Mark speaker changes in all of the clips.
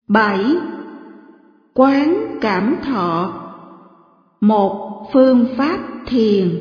Speaker 1: 7. Quán cảm thọ. Một phương pháp thiền.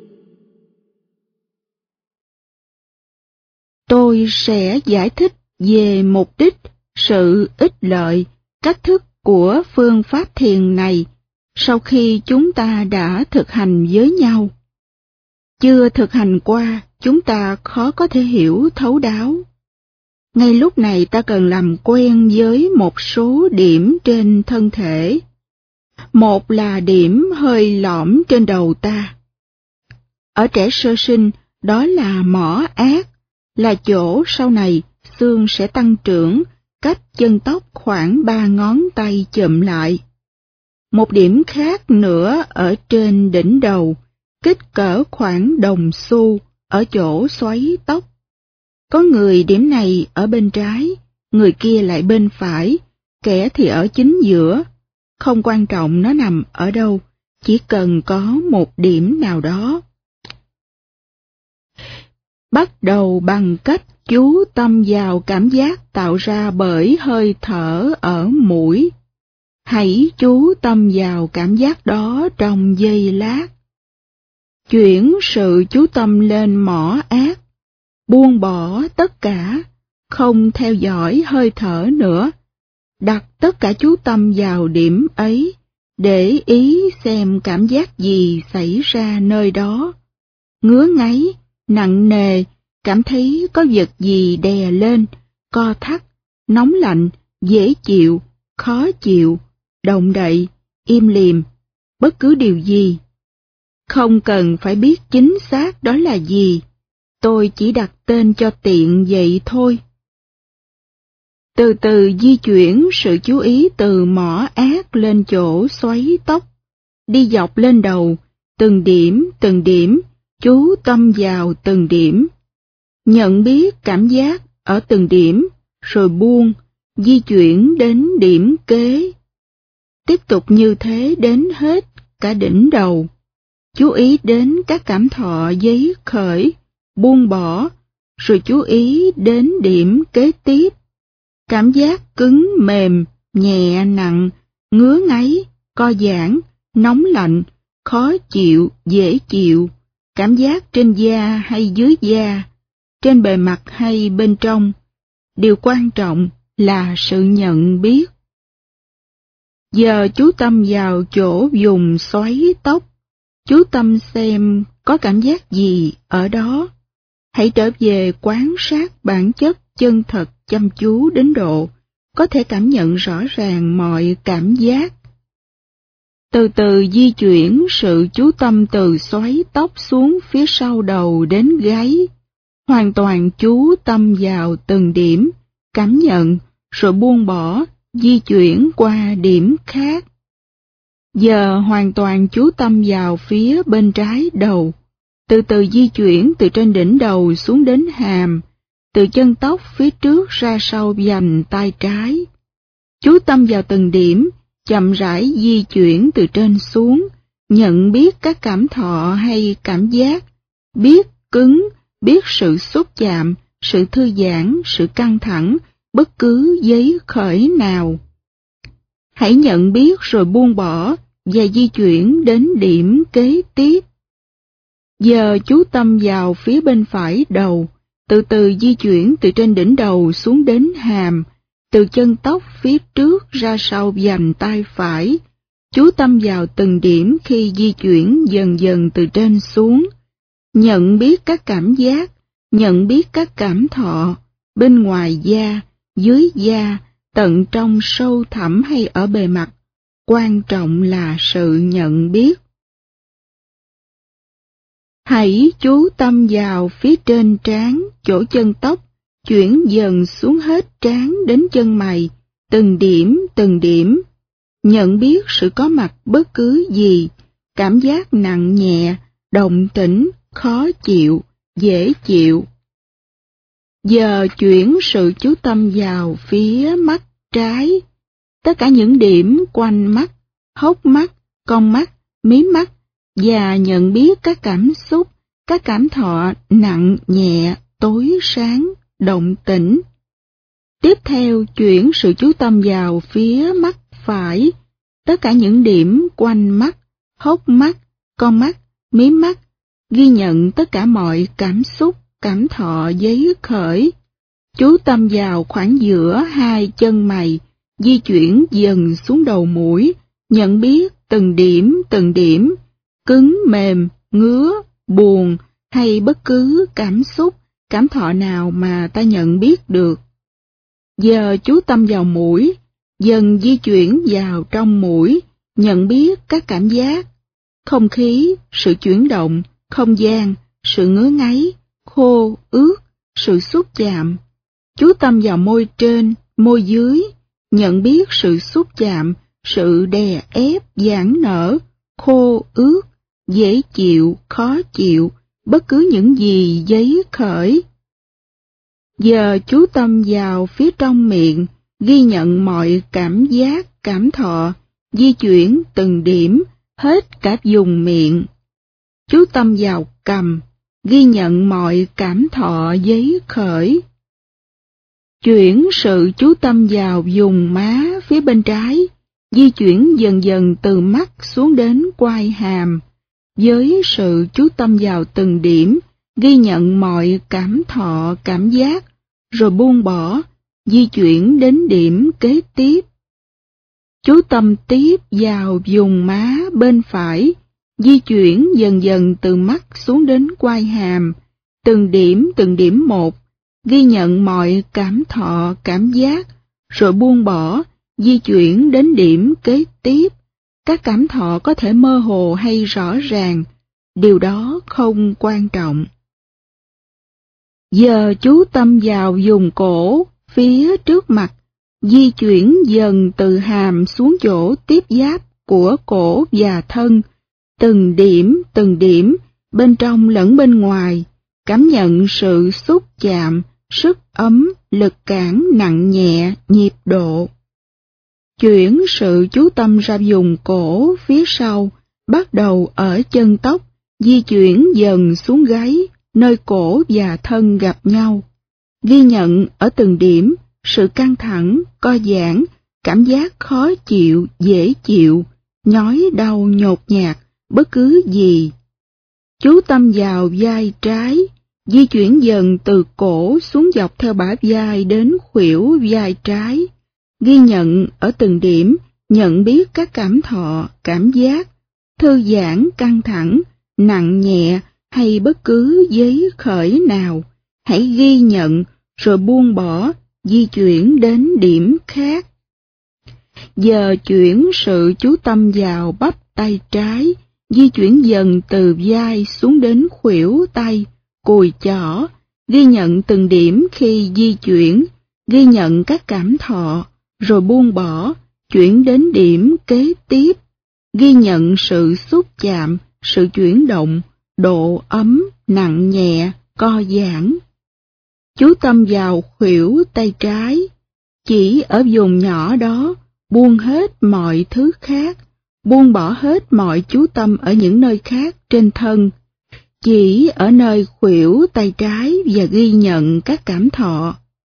Speaker 1: Tôi sẽ giải thích về mục đích, sự ích lợi, cách thức của phương pháp thiền này sau khi chúng ta đã thực hành với nhau. Chưa thực hành qua, chúng ta khó có thể hiểu thấu đáo. Ngay lúc này ta cần làm quen với một số điểm trên thân thể. Một là điểm hơi lõm trên đầu ta. Ở trẻ sơ sinh, đó là mỏ ác, là chỗ sau này xương sẽ tăng trưởng, cách chân tóc khoảng 3 ngón tay chụm lại. Một điểm khác nữa ở trên đỉnh đầu, kích cỡ khoảng đồng xu, ở chỗ xoáy tóc. Có người điểm này ở bên trái, người kia lại bên phải, kẻ thì ở chính giữa. Không quan trọng nó nằm ở đâu, chỉ cần có một điểm nào đó. Bắt đầu bằng cách chú tâm vào cảm giác tạo ra bởi hơi thở ở mũi. Hãy chú tâm vào cảm giác đó trong giây lát. Chuyển sự chú tâm lên mỏ ác, buông bỏ tất cả, không theo dõi hơi thở nữa. Đặt tất cả chú tâm vào điểm ấy, để ý xem cảm giác gì xảy ra nơi đó. Ngứa ngáy, nặng nề, cảm thấy có vật gì đè lên, co thắt, nóng lạnh, dễ chịu, khó chịu, động đậy, im lìm, bất cứ điều gì. Không cần phải biết chính xác đó là gì, tôi chỉ đặt tên cho tiện vậy thôi. Từ từ di chuyển sự chú ý từ mỏ ác lên chỗ xoáy tóc, đi dọc lên đầu, từng điểm, chú tâm vào từng điểm. Nhận biết cảm giác ở từng điểm, rồi buông, di chuyển đến điểm kế. Tiếp tục như thế đến hết cả đỉnh đầu. Chú ý đến các cảm thọ giấy khởi, buông bỏ, rồi chú ý đến điểm kế tiếp. Cảm giác cứng mềm, nhẹ nặng, ngứa ngáy, co giãn, nóng lạnh, khó chịu, dễ chịu, cảm giác trên da hay dưới da, trên bề mặt hay bên trong. Điều quan trọng là sự nhận biết. Giờ chú tâm vào chỗ vùng xoáy tóc, chú tâm xem có cảm giác gì ở đó. Hãy trở về quan sát bản chất chân thật chăm chú đến độ có thể cảm nhận rõ ràng mọi cảm giác. Từ từ di chuyển sự chú tâm từ xoáy tóc xuống phía sau đầu đến gáy. Hoàn toàn chú tâm vào từng điểm, cảm nhận, rồi buông bỏ, di chuyển qua điểm khác. Giờ hoàn toàn chú tâm vào phía bên trái đầu. Từ từ di chuyển từ trên đỉnh đầu xuống đến hàm, từ chân tóc phía trước ra sau vành tay trái. Chú tâm vào từng điểm, chậm rãi di chuyển từ trên xuống, nhận biết các cảm thọ hay cảm giác, biết cứng, biết sự xúc chạm, sự thư giãn, sự căng thẳng, bất cứ giấy khởi nào. Hãy nhận biết rồi buông bỏ và di chuyển đến điểm kế tiếp. Giờ chú tâm vào phía bên phải đầu, từ từ di chuyển từ trên đỉnh đầu xuống đến hàm, từ chân tóc phía trước ra sau vành tay phải. Chú tâm vào từng điểm khi di chuyển dần dần từ trên xuống. Nhận biết các cảm giác, nhận biết các cảm thọ, bên ngoài da, dưới da, tận trong sâu thẳm hay ở bề mặt. Quan trọng là sự nhận biết. Hãy chú tâm vào phía trên trán, chỗ chân tóc, chuyển dần xuống hết trán đến chân mày, từng điểm. Nhận biết sự có mặt bất cứ gì, cảm giác nặng nhẹ, động tĩnh, khó chịu, dễ chịu. Giờ chuyển sự chú tâm vào phía mắt trái. Tất cả những điểm quanh mắt, hốc mắt, con mắt, mí mắt, và nhận biết các cảm xúc, các cảm thọ nặng nhẹ, tối sáng, động tĩnh. Tiếp theo chuyển sự chú tâm vào phía mắt phải, tất cả những điểm quanh mắt, hốc mắt, con mắt, mí mắt, ghi nhận tất cả mọi cảm xúc, cảm thọ giấy khởi. Chú tâm vào khoảng giữa hai chân mày, di chuyển dần xuống đầu mũi, nhận biết từng điểm, cứng, mềm, ngứa, buồn hay bất cứ cảm xúc, cảm thọ nào mà ta nhận biết được. Giờ chú tâm vào mũi, dần di chuyển vào trong mũi, nhận biết các cảm giác, không khí, sự chuyển động, không gian, sự ngứa ngáy, khô, ướt, sự xúc chạm. Chú tâm vào môi trên, môi dưới, nhận biết sự xúc chạm, sự đè ép, giãn nở, khô, ướt, dễ chịu, khó chịu, bất cứ những gì giấy khởi. Giờ chú tâm vào phía trong miệng, ghi nhận mọi cảm giác, cảm thọ, di chuyển từng điểm, hết cả vùng miệng. Chú tâm vào cằm, ghi nhận mọi cảm thọ giấy khởi. Chuyển sự chú tâm vào vùng má phía bên trái, di chuyển dần dần từ mắt xuống đến quai hàm, với sự chú tâm vào từng điểm, ghi nhận mọi cảm thọ, cảm giác, rồi buông bỏ, di chuyển đến điểm kế tiếp. Chú tâm tiếp vào vùng má bên phải, di chuyển dần dần từ mắt xuống đến quai hàm, từng điểm một, ghi nhận mọi cảm thọ, cảm giác, rồi buông bỏ, di chuyển đến điểm kế tiếp. Các cảm thọ có thể mơ hồ hay rõ ràng, điều đó không quan trọng. Giờ chú tâm vào vùng cổ, phía trước mặt, di chuyển dần từ hàm xuống chỗ tiếp giáp của cổ và thân, từng điểm, bên trong lẫn bên ngoài, cảm nhận sự xúc chạm, sức ấm, lực cản nặng nhẹ, nhịp độ. Chuyển sự chú tâm ra vùng cổ phía sau, bắt đầu ở chân tóc, di chuyển dần xuống gáy, nơi cổ và thân gặp nhau. Ghi nhận ở từng điểm, sự căng thẳng, co giãn, cảm giác khó chịu, dễ chịu, nhói đau nhột nhạt, bất cứ gì. Chú tâm vào vai trái, di chuyển dần từ cổ xuống dọc theo bả vai đến khuỷu vai trái. Ghi nhận ở từng điểm, nhận biết các cảm thọ, cảm giác, thư giãn, căng thẳng, nặng nhẹ hay bất cứ giấy khởi nào. Hãy ghi nhận rồi buông bỏ, di chuyển đến điểm khác. Giờ chuyển sự chú tâm vào bắp tay trái, di chuyển dần từ vai xuống đến khuỷu tay, cùi chỏ, ghi nhận từng điểm khi di chuyển, ghi nhận các cảm thọ, rồi buông bỏ, chuyển đến điểm kế tiếp, ghi nhận sự xúc chạm, sự chuyển động, độ ấm, nặng nhẹ, co giãn. Chú tâm vào khuỷu tay trái, chỉ ở vùng nhỏ đó, buông hết mọi thứ khác, buông bỏ hết mọi chú tâm ở những nơi khác trên thân, chỉ ở nơi khuỷu tay trái và ghi nhận các cảm thọ.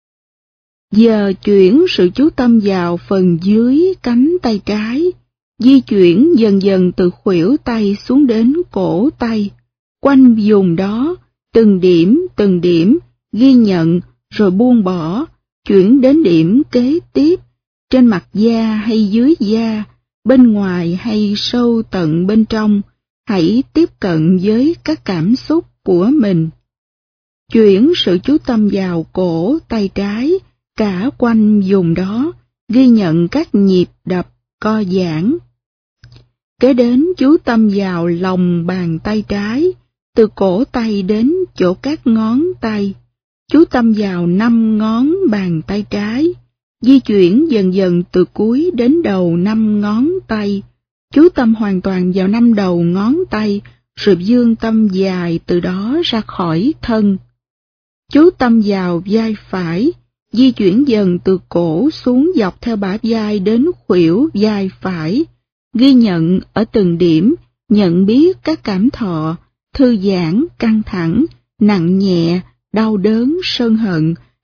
Speaker 1: Giờ chuyển sự chú tâm vào phần dưới cánh tay trái, di chuyển dần dần từ khuỷu tay xuống đến cổ tay, quanh vùng đó, từng điểm, ghi nhận rồi buông bỏ, chuyển đến điểm kế tiếp, trên mặt da hay dưới da, bên ngoài hay sâu tận bên trong, hãy tiếp cận với các cảm xúc của mình. Chuyển sự chú tâm vào cổ tay trái, cả quanh vùng đó, ghi nhận các nhịp đập, co giãn. Kế đến chú tâm vào lòng bàn tay trái, từ cổ tay đến chỗ các ngón tay. Chú tâm vào 5 ngón bàn tay trái, di chuyển dần dần từ cuối đến đầu 5 ngón tay. Chú tâm hoàn toàn vào 5 đầu ngón tay, rồi dương tâm dài từ đó ra khỏi thân. Chú tâm vào vai phải, di chuyển dần từ cổ xuống dọc theo bả vai đến khuỷu vai phải, ghi nhận ở từng điểm, nhận biết các cảm thọ, thư giãn, căng thẳng, nặng nhẹ, đau đớn, sân hận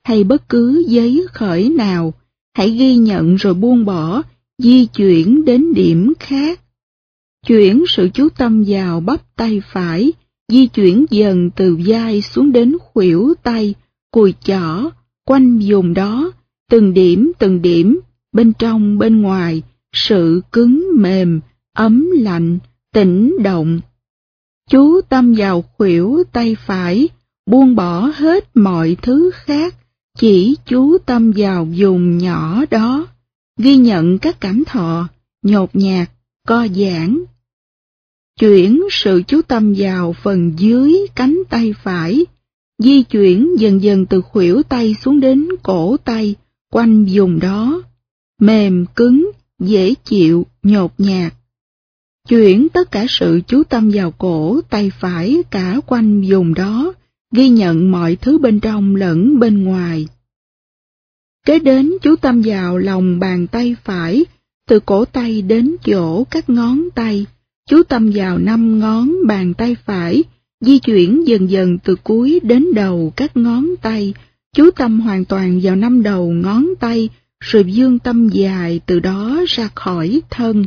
Speaker 1: hay bất cứ giấy khởi nào, hãy ghi nhận rồi buông bỏ, di chuyển đến điểm khác. Chuyển sự chú tâm vào bắp tay phải, di chuyển dần từ vai xuống đến khuỷu tay, cùi chỏ, quanh vùng đó, từng điểm, bên trong bên ngoài, sự cứng mềm, ấm lạnh, tĩnh động. Chú tâm vào khuỷu tay phải, buông bỏ hết mọi thứ khác, chỉ chú tâm vào vùng nhỏ đó, ghi nhận các cảm thọ, nhột nhạt, co giãn. Chuyển sự chú tâm vào phần dưới cánh tay phải, di chuyển dần dần từ khuỷu tay xuống đến cổ tay, quanh vùng đó, mềm cứng, dễ chịu, nhột nhạt. Chuyển tất cả sự chú tâm vào cổ tay phải cả quanh vùng đó, ghi nhận mọi thứ bên trong lẫn bên ngoài. Kế đến chú tâm vào lòng bàn tay phải, từ cổ tay đến chỗ các ngón tay, chú tâm vào 5 ngón bàn tay phải, di chuyển dần dần từ cuối đến đầu các ngón tay, chú tâm hoàn toàn vào 5 đầu ngón tay, rồi vươn tâm dài từ đó ra khỏi thân.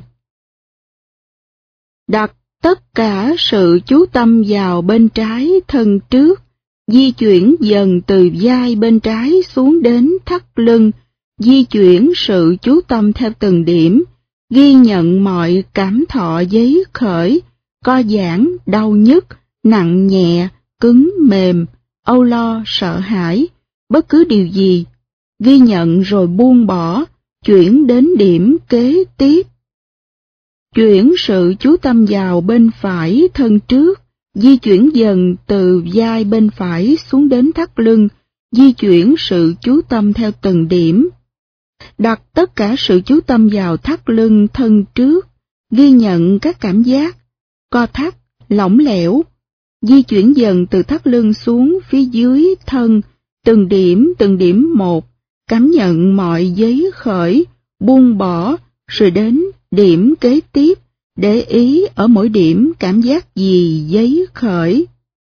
Speaker 1: Đặt tất cả sự chú tâm vào bên trái thân trước, di chuyển dần từ vai bên trái xuống đến thắt lưng, di chuyển sự chú tâm theo từng điểm, ghi nhận mọi cảm thọ giấy khởi, co giãn, đau nhức, nặng nhẹ, cứng mềm, âu lo, sợ hãi, bất cứ điều gì, ghi nhận rồi buông bỏ, chuyển đến điểm kế tiếp. Chuyển sự chú tâm vào bên phải thân trước, di chuyển dần từ vai bên phải xuống đến thắt lưng, di chuyển sự chú tâm theo từng điểm. Đặt tất cả sự chú tâm vào thắt lưng thân trước, ghi nhận các cảm giác, co thắt, lỏng lẻo, di chuyển dần từ thắt lưng xuống phía dưới thân, từng điểm một, cảm nhận mọi giấy khởi, buông bỏ, rồi đến điểm kế tiếp, để ý ở mỗi điểm cảm giác gì giấy khởi.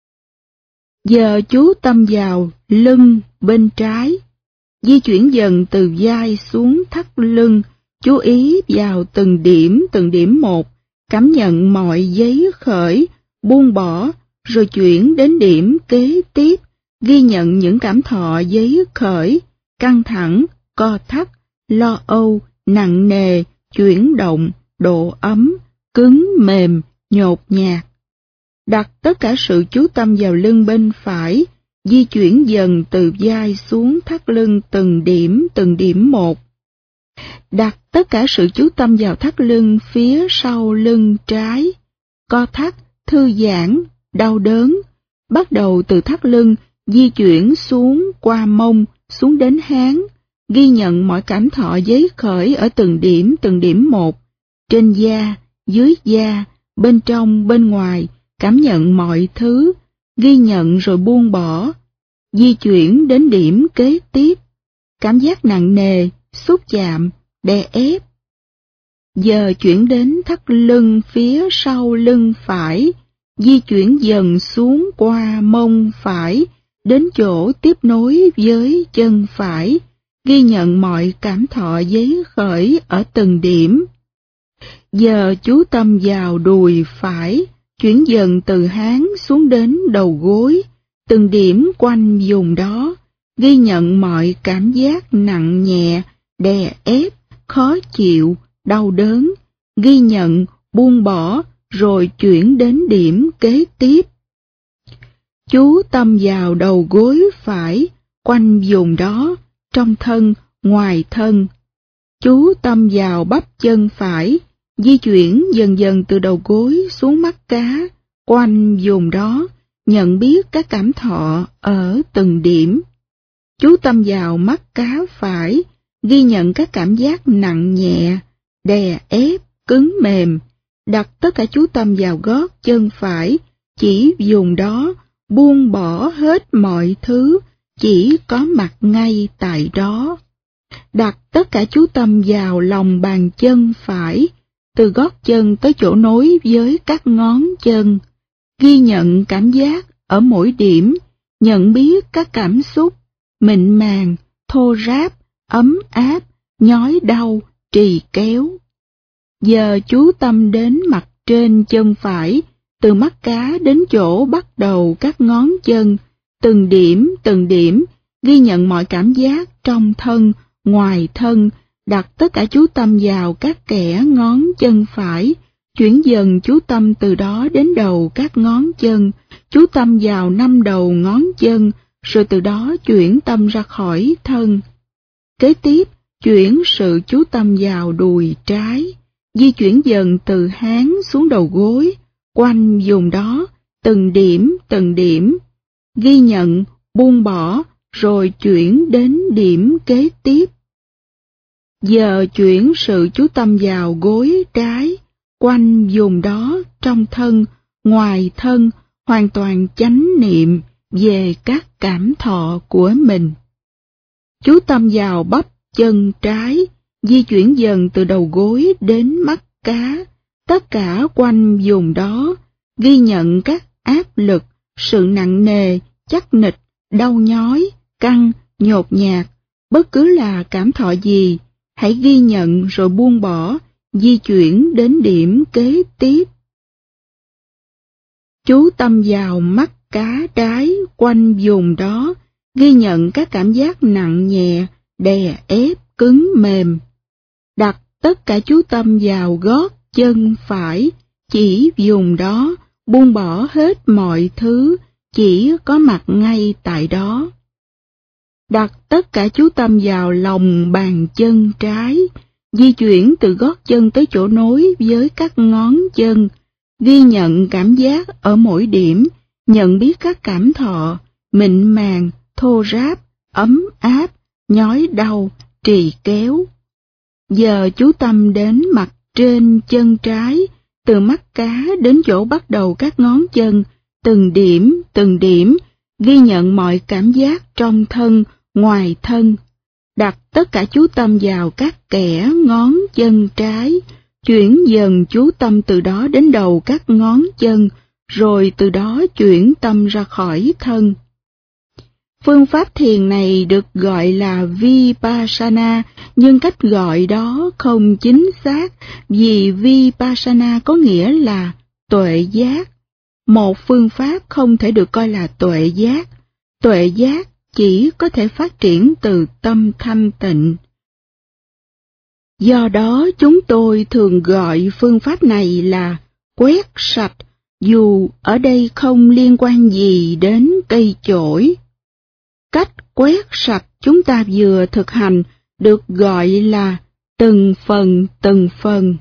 Speaker 1: Giờ chú tâm vào lưng bên trái, di chuyển dần từ vai xuống thắt lưng, chú ý vào từng điểm một, cảm nhận mọi giấy khởi, buông bỏ, rồi chuyển đến điểm kế tiếp, ghi nhận những cảm thọ giấy khởi, căng thẳng, co thắt, lo âu, nặng nề, chuyển động, độ ấm, cứng mềm, nhột nhạt. Đặt tất cả sự chú tâm vào lưng bên phải, di chuyển dần từ vai xuống thắt lưng từng điểm một. Đặt tất cả sự chú tâm vào thắt lưng phía sau lưng trái, co thắt, thư giãn, đau đớn, bắt đầu từ thắt lưng, di chuyển xuống qua mông, xuống đến háng, ghi nhận mọi cảm thọ giấy khởi ở từng điểm một, trên da, dưới da, bên trong, bên ngoài, cảm nhận mọi thứ, ghi nhận rồi buông bỏ, di chuyển đến điểm kế tiếp, cảm giác nặng nề, xúc chạm, đè ép. Giờ chuyển đến thắt lưng phía sau lưng phải, di chuyển dần xuống qua mông phải, đến chỗ tiếp nối với chân phải, ghi nhận mọi cảm thọ giấy khởi ở từng điểm. Giờ chú tâm vào đùi phải, chuyển dần từ háng xuống đến đầu gối, từng điểm quanh vùng đó, ghi nhận mọi cảm giác nặng nhẹ, đè ép, khó chịu, đau đớn, ghi nhận, buông bỏ, rồi chuyển đến điểm kế tiếp. Chú tâm vào đầu gối phải, quanh vùng đó, trong thân, ngoài thân. Chú tâm vào bắp chân phải, di chuyển dần dần từ đầu gối xuống mắt cá, quanh vùng đó, nhận biết các cảm thọ ở từng điểm. Chú tâm vào mắt cá phải, ghi nhận các cảm giác nặng nhẹ, đè ép, cứng mềm. Đặt tất cả chú tâm vào gót chân phải, chỉ vùng đó, buông bỏ hết mọi thứ, chỉ có mặt ngay tại đó. Đặt tất cả chú tâm vào lòng bàn chân phải, từ gót chân tới chỗ nối với các ngón chân, ghi nhận cảm giác ở mỗi điểm, nhận biết các cảm xúc, mịn màng, thô ráp, ấm áp, nhói đau, trì kéo. Giờ chú tâm đến mặt trên chân phải, từ mắt cá đến chỗ bắt đầu các ngón chân, từng điểm, ghi nhận mọi cảm giác trong thân, ngoài thân, đặt tất cả chú tâm vào các kẽ ngón chân phải, chuyển dần chú tâm từ đó đến đầu các ngón chân, chú tâm vào 5 đầu ngón chân, rồi từ đó chuyển tâm ra khỏi thân. Kế tiếp, chuyển sự chú tâm vào đùi trái, di chuyển dần từ háng xuống đầu gối, quanh vùng đó, từng điểm, ghi nhận, buông bỏ, rồi chuyển đến điểm kế tiếp. Giờ chuyển sự chú tâm vào gối trái, quanh vùng đó, trong thân, ngoài thân, hoàn toàn chánh niệm về các cảm thọ của mình. Chú tâm vào bắp chân trái, di chuyển dần từ đầu gối đến mắt cá, tất cả quanh vùng đó, ghi nhận các áp lực, sự nặng nề, chắc nịch, đau nhói, căng, nhột nhạt, bất cứ là cảm thọ gì, hãy ghi nhận rồi buông bỏ, di chuyển đến điểm kế tiếp. Chú tâm vào mắt cá trái, quanh vùng đó, ghi nhận các cảm giác nặng nhẹ, đè ép, cứng mềm. Đặt tất cả chú tâm vào gót chân phải, chỉ vùng đó, buông bỏ hết mọi thứ, chỉ có mặt ngay tại đó. Đặt tất cả chú tâm vào lòng bàn chân trái, di chuyển từ gót chân tới chỗ nối với các ngón chân, ghi nhận cảm giác ở mỗi điểm, nhận biết các cảm thọ, mịn màng, thô ráp, ấm áp, nhói đau, trì kéo. Giờ chú tâm đến mặt trên chân trái, từ mắt cá đến chỗ bắt đầu các ngón chân, từng điểm, ghi nhận mọi cảm giác trong thân, ngoài thân. Đặt tất cả chú tâm vào các kẽ ngón chân trái, chuyển dần chú tâm từ đó đến đầu các ngón chân, rồi từ đó chuyển tâm ra khỏi thân. Phương pháp thiền này được gọi là Vipassana, nhưng cách gọi đó không chính xác vì Vipassana có nghĩa là tuệ giác. Một phương pháp không thể được coi là tuệ giác. Tuệ giác chỉ có thể phát triển từ tâm thanh tịnh. Do đó chúng tôi thường gọi phương pháp này là quét sạch, dù ở đây không liên quan gì đến cây chổi. Cách quét sạch chúng ta vừa thực hành được gọi là từng phần.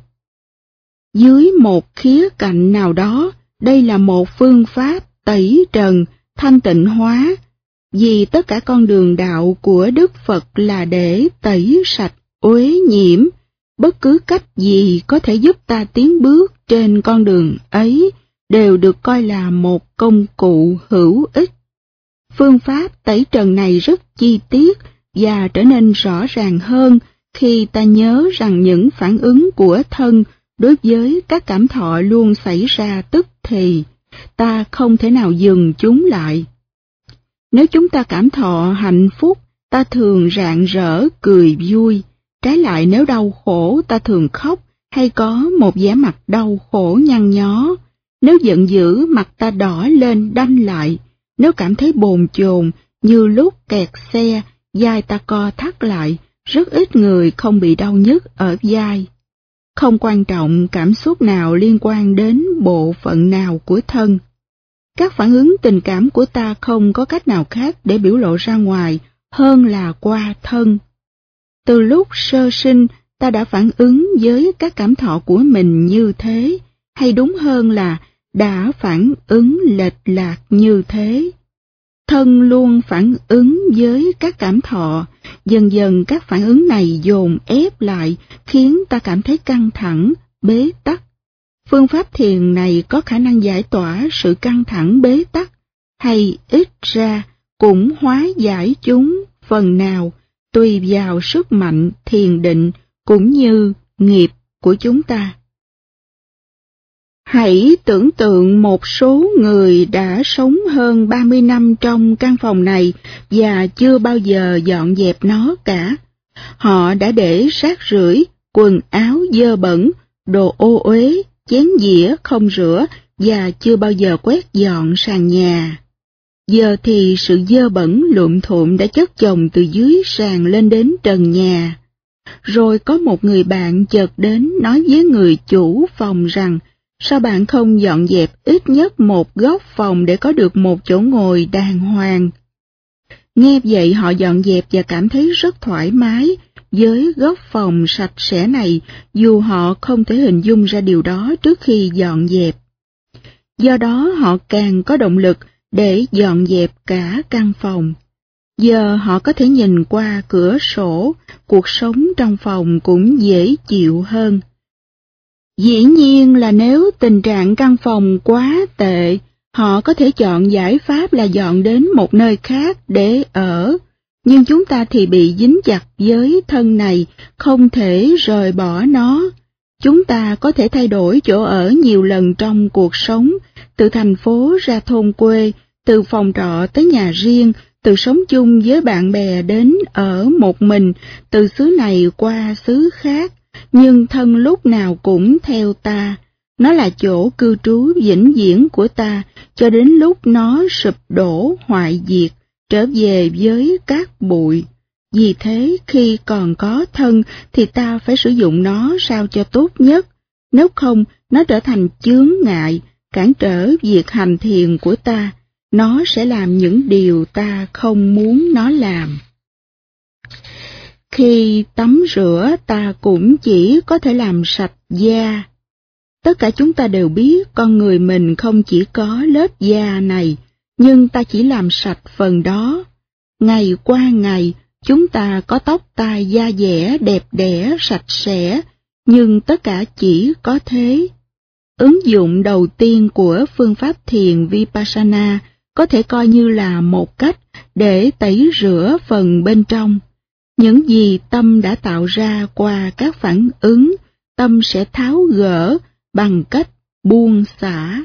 Speaker 1: Dưới một khía cạnh nào đó, đây là một phương pháp tẩy trần, thanh tịnh hóa, vì tất cả con đường đạo của Đức Phật là để tẩy sạch, uế nhiễm. Bất cứ cách gì có thể giúp ta tiến bước trên con đường ấy đều được coi là một công cụ hữu ích. Phương pháp tẩy trần này rất chi tiết và trở nên rõ ràng hơn khi ta nhớ rằng những phản ứng của thân đối với các cảm thọ luôn xảy ra tức thì, ta không thể nào dừng chúng lại. Nếu chúng ta cảm thọ hạnh phúc, ta thường rạng rỡ, cười vui. Trái lại nếu đau khổ, ta thường khóc hay có một vẻ mặt đau khổ nhăn nhó. Nếu giận dữ, mặt ta đỏ lên đanh lại. Nếu cảm thấy bồn chồn như lúc kẹt xe, vai ta co thắt lại, rất ít người không bị đau nhức ở vai. Không quan trọng cảm xúc nào liên quan đến bộ phận nào của thân. Các phản ứng tình cảm của ta không có cách nào khác để biểu lộ ra ngoài hơn là qua thân. Từ lúc sơ sinh, ta đã phản ứng với các cảm thọ của mình như thế, hay đúng hơn là đã phản ứng lệch lạc như thế. Thân luôn phản ứng với các cảm thọ, dần dần các phản ứng này dồn ép lại, khiến ta cảm thấy căng thẳng, bế tắc. Phương pháp thiền này có khả năng giải tỏa sự căng thẳng bế tắc, hay ít ra cũng hóa giải chúng phần nào, tùy vào sức mạnh thiền định cũng như nghiệp của chúng ta. Hãy tưởng tượng một số người đã sống hơn 30 năm trong căn phòng này và chưa bao giờ dọn dẹp nó cả. Họ đã để rác rưởi, quần áo dơ bẩn, đồ ô uế, chén dĩa không rửa và chưa bao giờ quét dọn sàn nhà. Giờ thì sự dơ bẩn lụm thuộm đã chất chồng từ dưới sàn lên đến trần nhà. Rồi có một người bạn chợt đến nói với người chủ phòng rằng, sao bạn không dọn dẹp ít nhất một góc phòng để có được một chỗ ngồi đàng hoàng? Nghe vậy họ dọn dẹp và cảm thấy rất thoải mái với góc phòng sạch sẽ này, dù họ không thể hình dung ra điều đó trước khi dọn dẹp. Do đó họ càng có động lực để dọn dẹp cả căn phòng. Giờ họ có thể nhìn qua cửa sổ, cuộc sống trong phòng cũng dễ chịu hơn. Dĩ nhiên là nếu tình trạng căn phòng quá tệ, họ có thể chọn giải pháp là dọn đến một nơi khác để ở. Nhưng chúng ta thì bị dính chặt với thân này, không thể rời bỏ nó. Chúng ta có thể thay đổi chỗ ở nhiều lần trong cuộc sống, từ thành phố ra thôn quê, từ phòng trọ tới nhà riêng, từ sống chung với bạn bè đến ở một mình, từ xứ này qua xứ khác, nhưng thân lúc nào cũng theo ta. Nó là chỗ cư trú vĩnh viễn của ta, cho đến lúc nó sụp đổ hoại diệt, trở về với cát bụi. Vì thế khi còn có thân thì ta phải sử dụng nó sao cho tốt nhất, nếu không nó trở thành chướng ngại, cản trở việc hành thiền của ta. Nó sẽ làm những điều ta không muốn nó làm. Khi tắm rửa ta cũng chỉ có thể làm sạch da. Tất cả chúng ta đều biết con người mình không chỉ có lớp da này, nhưng ta chỉ làm sạch phần đó. Ngày qua ngày, chúng ta có tóc tai da dẻ đẹp đẽ sạch sẽ, nhưng tất cả chỉ có thế. Ứng dụng đầu tiên của phương pháp thiền Vipassana có thể coi như là một cách để tẩy rửa phần bên trong. Những gì tâm đã tạo ra qua các phản ứng, tâm sẽ tháo gỡ bằng cách buông xả.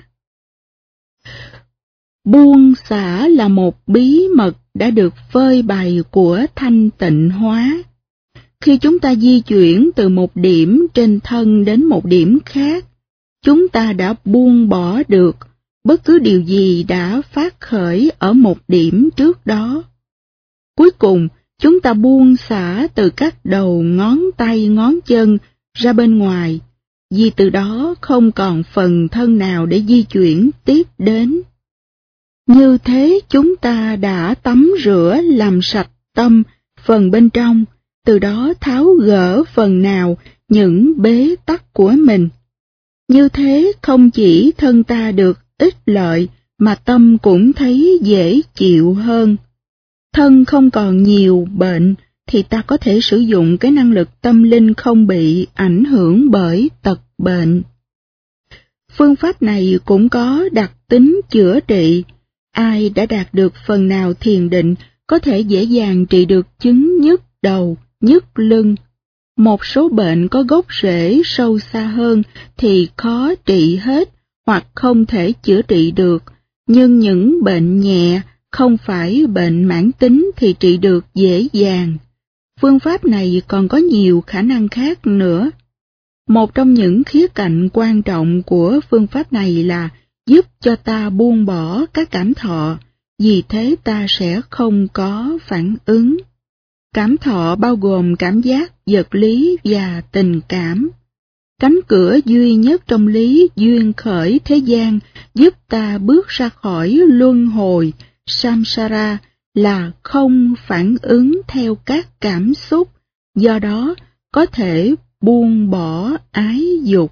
Speaker 1: Buông xả là một bí mật đã được phơi bày của thanh tịnh hóa. Khi chúng ta di chuyển từ một điểm trên thân đến một điểm khác, chúng ta đã buông bỏ được bất cứ điều gì đã phát khởi ở một điểm trước đó. Cuối cùng, chúng ta buông xả từ các đầu ngón tay ngón chân ra bên ngoài, vì từ đó không còn phần thân nào để di chuyển tiếp đến. Như thế chúng ta đã tắm rửa làm sạch tâm phần bên trong, từ đó tháo gỡ phần nào những bế tắc của mình. Như thế không chỉ thân ta được ích lợi mà tâm cũng thấy dễ chịu hơn. Thân không còn nhiều bệnh thì ta có thể sử dụng cái năng lực tâm linh không bị ảnh hưởng bởi tật bệnh. Phương pháp này cũng có đặc tính chữa trị. Ai đã đạt được phần nào thiền định có thể dễ dàng trị được chứng nhức đầu, nhức lưng. Một số bệnh có gốc rễ sâu xa hơn thì khó trị hết hoặc không thể chữa trị được, nhưng những bệnh nhẹ, không phải bệnh mãn tính thì trị được dễ dàng. Phương pháp này còn có nhiều khả năng khác nữa. Một trong những khía cạnh quan trọng của phương pháp này là giúp cho ta buông bỏ các cảm thọ, vì thế ta sẽ không có phản ứng. Cảm thọ bao gồm cảm giác, vật lý và tình cảm. Cánh cửa duy nhất trong lý duyên khởi thế gian giúp ta bước ra khỏi luân hồi, samsara, là không phản ứng theo các cảm xúc, do đó có thể buông bỏ ái dục.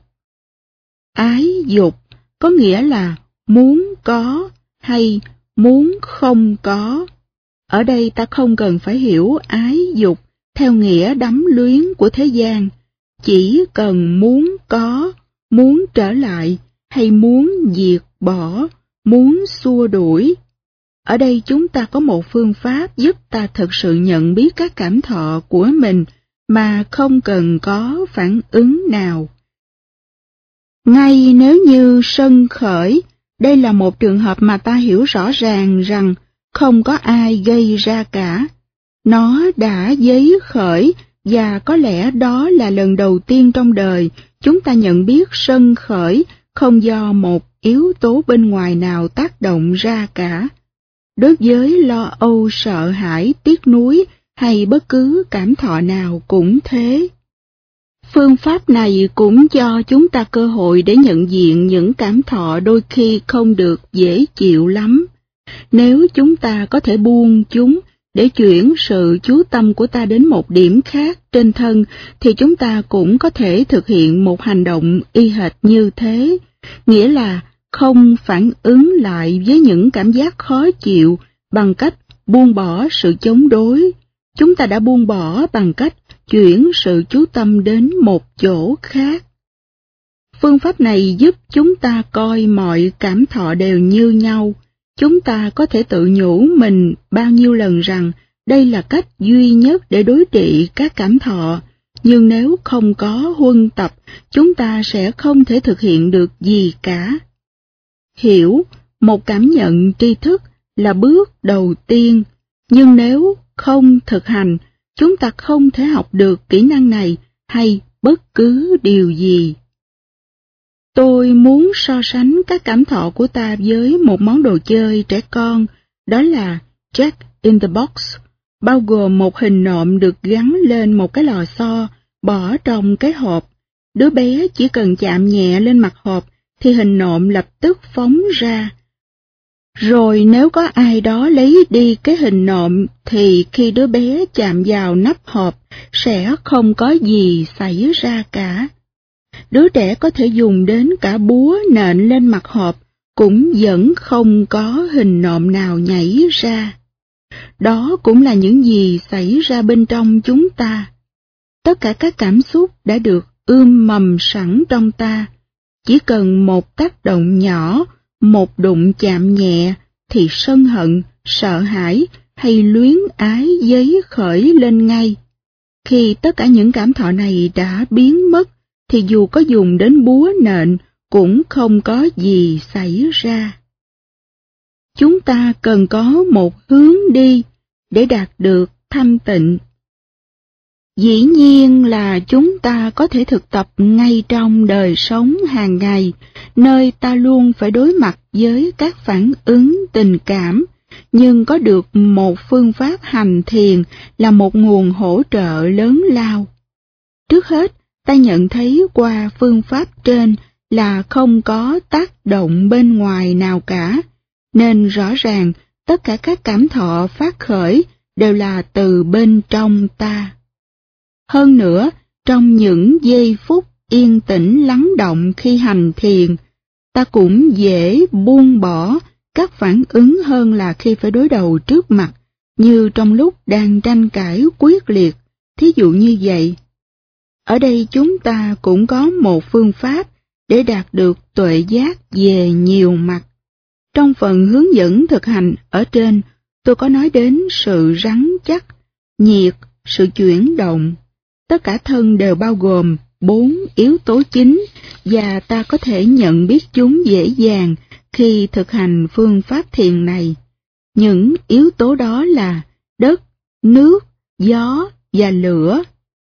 Speaker 1: Ái dục có nghĩa là muốn có hay muốn không có. Ở đây ta không cần phải hiểu ái dục theo nghĩa đắm luyến của thế gian, chỉ cần muốn có, muốn trở lại, hay muốn diệt bỏ, muốn xua đuổi. Ở đây chúng ta có một phương pháp giúp ta thực sự nhận biết các cảm thọ của mình mà không cần có phản ứng nào. Ngay nếu như sân khởi, đây là một trường hợp mà ta hiểu rõ ràng rằng không có ai gây ra cả. Nó đã dấy khởi và có lẽ đó là lần đầu tiên trong đời chúng ta nhận biết sân khởi không do một yếu tố bên ngoài nào tác động ra cả. Đối với lo âu, sợ hãi, tiếc nuối hay bất cứ cảm thọ nào cũng thế. Phương pháp này cũng cho chúng ta cơ hội để nhận diện những cảm thọ đôi khi không được dễ chịu lắm. Nếu chúng ta có thể buông chúng để chuyển sự chú tâm của ta đến một điểm khác trên thân, thì chúng ta cũng có thể thực hiện một hành động y hệt như thế, nghĩa là không phản ứng lại với những cảm giác khó chịu bằng cách buông bỏ sự chống đối. Chúng ta đã buông bỏ bằng cách chuyển sự chú tâm đến một chỗ khác. Phương pháp này giúp chúng ta coi mọi cảm thọ đều như nhau. Chúng ta có thể tự nhủ mình bao nhiêu lần rằng đây là cách duy nhất để đối trị các cảm thọ, nhưng nếu không có huân tập, chúng ta sẽ không thể thực hiện được gì cả. Hiểu một cảm nhận tri thức là bước đầu tiên, nhưng nếu không thực hành, chúng ta không thể học được kỹ năng này hay bất cứ điều gì. Tôi muốn so sánh các cảm thọ của ta với một món đồ chơi trẻ con, đó là Jack in the Box, bao gồm một hình nộm được gắn lên một cái lò xo, bỏ trong cái hộp. Đứa bé chỉ cần chạm nhẹ lên mặt hộp thì hình nộm lập tức phóng ra. Rồi nếu có ai đó lấy đi cái hình nộm thì khi đứa bé chạm vào nắp hộp sẽ không có gì xảy ra cả. Đứa trẻ có thể dùng đến cả búa nện lên mặt hộp, cũng vẫn không có hình nộm nào nhảy ra. Đó cũng là những gì xảy ra bên trong chúng ta. Tất cả các cảm xúc đã được ươm mầm sẵn trong ta. Chỉ cần một tác động nhỏ, một đụng chạm nhẹ, thì sân hận, sợ hãi hay luyến ái dấy khởi lên ngay. Khi tất cả những cảm thọ này đã biến mất, thì dù có dùng đến búa nện cũng không có gì xảy ra. Chúng ta cần có một hướng đi để đạt được thanh tịnh. Dĩ nhiên là chúng ta có thể thực tập ngay trong đời sống hàng ngày, nơi ta luôn phải đối mặt với các phản ứng tình cảm, nhưng có được một phương pháp hành thiền là một nguồn hỗ trợ lớn lao. Trước hết, ta nhận thấy qua phương pháp trên là không có tác động bên ngoài nào cả, nên rõ ràng tất cả các cảm thọ phát khởi đều là từ bên trong ta. Hơn nữa, trong những giây phút yên tĩnh lắng động khi hành thiền, ta cũng dễ buông bỏ các phản ứng hơn là khi phải đối đầu trước mặt, như trong lúc đang tranh cãi quyết liệt, thí dụ như vậy. Ở đây chúng ta cũng có một phương pháp để đạt được tuệ giác về nhiều mặt. Trong phần hướng dẫn thực hành ở trên, tôi có nói đến sự rắn chắc, nhiệt, sự chuyển động. Tất cả thân đều bao gồm 4 yếu tố chính và ta có thể nhận biết chúng dễ dàng khi thực hành phương pháp thiền này. Những yếu tố đó là đất, nước, gió và lửa.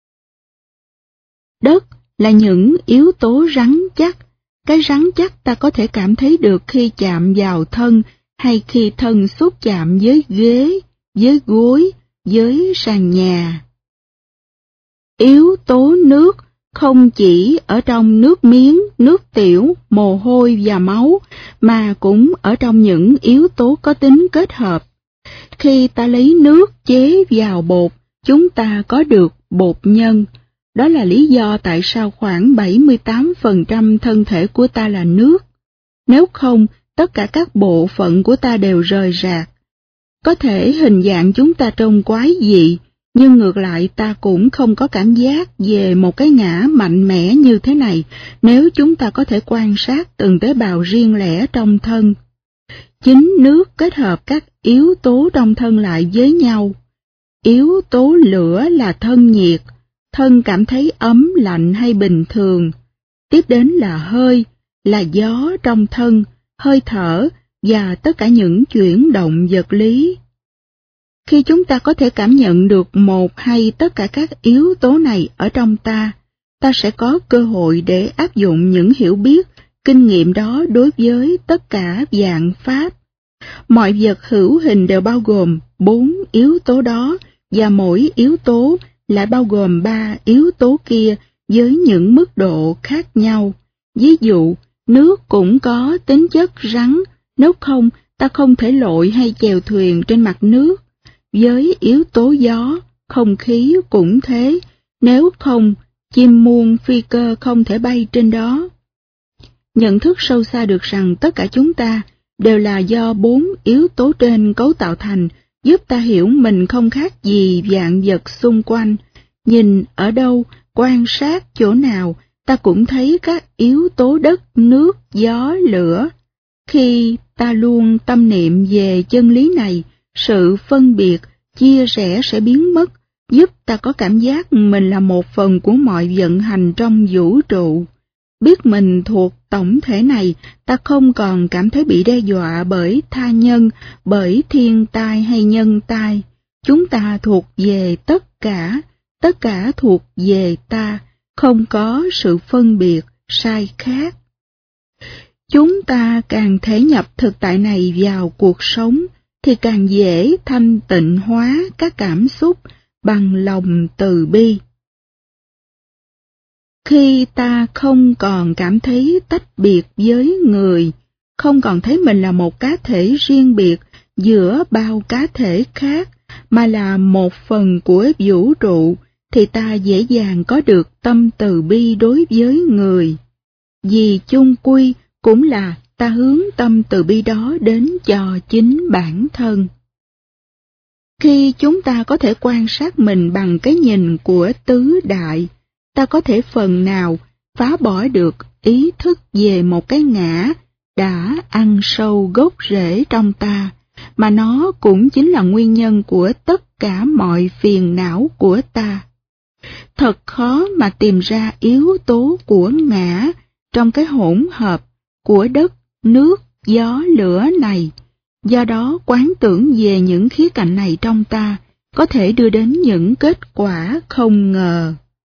Speaker 1: Đất là những yếu tố rắn chắc. Cái rắn chắc ta có thể cảm thấy được khi chạm vào thân hay khi thân xúc chạm với ghế, với gối, với sàn nhà. Yếu tố nước không chỉ ở trong nước miếng, nước tiểu, mồ hôi và máu, mà cũng ở trong những yếu tố có tính kết hợp. Khi ta lấy nước chế vào bột, chúng ta có được bột nhân. Đó là lý do tại sao khoảng 78% thân thể của ta là nước. Nếu không, tất cả các bộ phận của ta đều rời rạc. Có thể hình dạng chúng ta trông quái dị, nhưng ngược lại ta cũng không có cảm giác về một cái ngã mạnh mẽ như thế này nếu chúng ta có thể quan sát từng tế bào riêng lẻ trong thân. Chính nước kết hợp các yếu tố trong thân lại với nhau. Yếu tố lửa là thân nhiệt, thân cảm thấy ấm, lạnh hay bình thường. Tiếp đến là hơi, là gió trong thân, hơi thở và tất cả những chuyển động vật lý. Khi chúng ta có thể cảm nhận được một hay tất cả các yếu tố này ở trong ta, ta sẽ có cơ hội để áp dụng những hiểu biết, kinh nghiệm đó đối với tất cả vạn pháp. Mọi vật hữu hình đều bao gồm 4 yếu tố đó, và mỗi yếu tố lại bao gồm 3 yếu tố kia với những mức độ khác nhau. Ví dụ, nước cũng có tính chất rắn, nếu không ta không thể lội hay chèo thuyền trên mặt nước. Với yếu tố gió, không khí cũng thế, nếu không, chim muôn phi cơ không thể bay trên đó. Nhận thức sâu xa được rằng tất cả chúng ta đều là do 4 yếu tố trên cấu tạo thành, giúp ta hiểu mình không khác gì vạn vật xung quanh. Nhìn ở đâu, quan sát chỗ nào, ta cũng thấy các yếu tố đất, nước, gió, lửa. Khi ta luôn tâm niệm về chân lý này, sự phân biệt, chia rẽ sẽ biến mất, giúp ta có cảm giác mình là một phần của mọi vận hành trong vũ trụ. Biết mình thuộc tổng thể này, ta không còn cảm thấy bị đe dọa bởi tha nhân, bởi thiên tai hay nhân tai. Chúng ta thuộc về tất cả thuộc về ta, không có sự phân biệt, sai khác. Chúng ta càng thể nhập thực tại này vào cuộc sống, thì càng dễ thanh tịnh hóa các cảm xúc bằng lòng từ bi. Khi ta không còn cảm thấy tách biệt với người, không còn thấy mình là một cá thể riêng biệt giữa bao cá thể khác, mà là một phần của vũ trụ, thì ta dễ dàng có được tâm từ bi đối với người. Vì chung quy cũng là ta hướng tâm từ bi đó đến cho chính bản thân. Khi chúng ta có thể quan sát mình bằng cái nhìn của tứ đại, ta có thể phần nào phá bỏ được ý thức về một cái ngã đã ăn sâu gốc rễ trong ta, mà nó cũng chính là nguyên nhân của tất cả mọi phiền não của ta. Thật khó mà tìm ra yếu tố của ngã trong cái hỗn hợp của đất, nước, gió, lửa này. Do đó, quán tưởng về những khía cạnh này trong ta có thể đưa đến những kết quả không ngờ.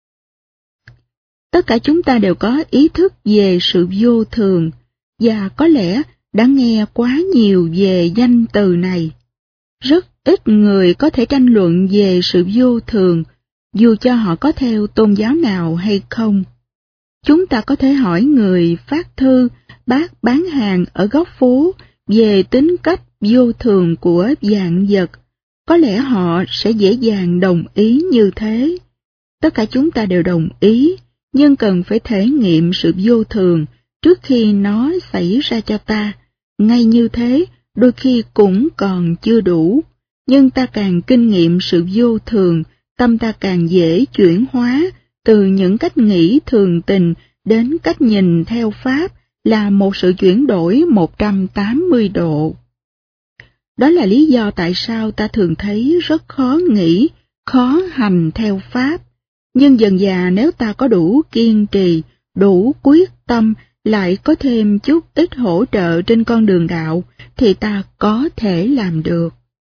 Speaker 1: Tất cả chúng ta đều có ý thức về sự vô thường, và có lẽ đã nghe quá nhiều về danh từ này. Rất ít người có thể tranh luận về sự vô thường, dù cho họ có theo tôn giáo nào hay không. Chúng ta có thể hỏi người phát thư, bác bán hàng ở góc phố về tính cách vô thường của vạn vật. Có lẽ họ sẽ dễ dàng đồng ý như thế. Tất cả chúng ta đều đồng ý, nhưng cần phải thể nghiệm sự vô thường trước khi nó xảy ra cho ta. Ngay như thế, đôi khi cũng còn chưa đủ, nhưng ta càng kinh nghiệm sự vô thường, tâm ta càng dễ chuyển hóa từ những cách nghĩ thường tình đến cách nhìn theo Pháp, là một sự chuyển đổi 180 độ. Đó là lý do tại sao ta thường thấy rất khó nghĩ, khó hành theo Pháp. Nhưng dần dà nếu ta có đủ kiên trì, đủ quyết tâm, lại có thêm chút ít hỗ trợ trên con đường đạo, thì ta có thể làm được.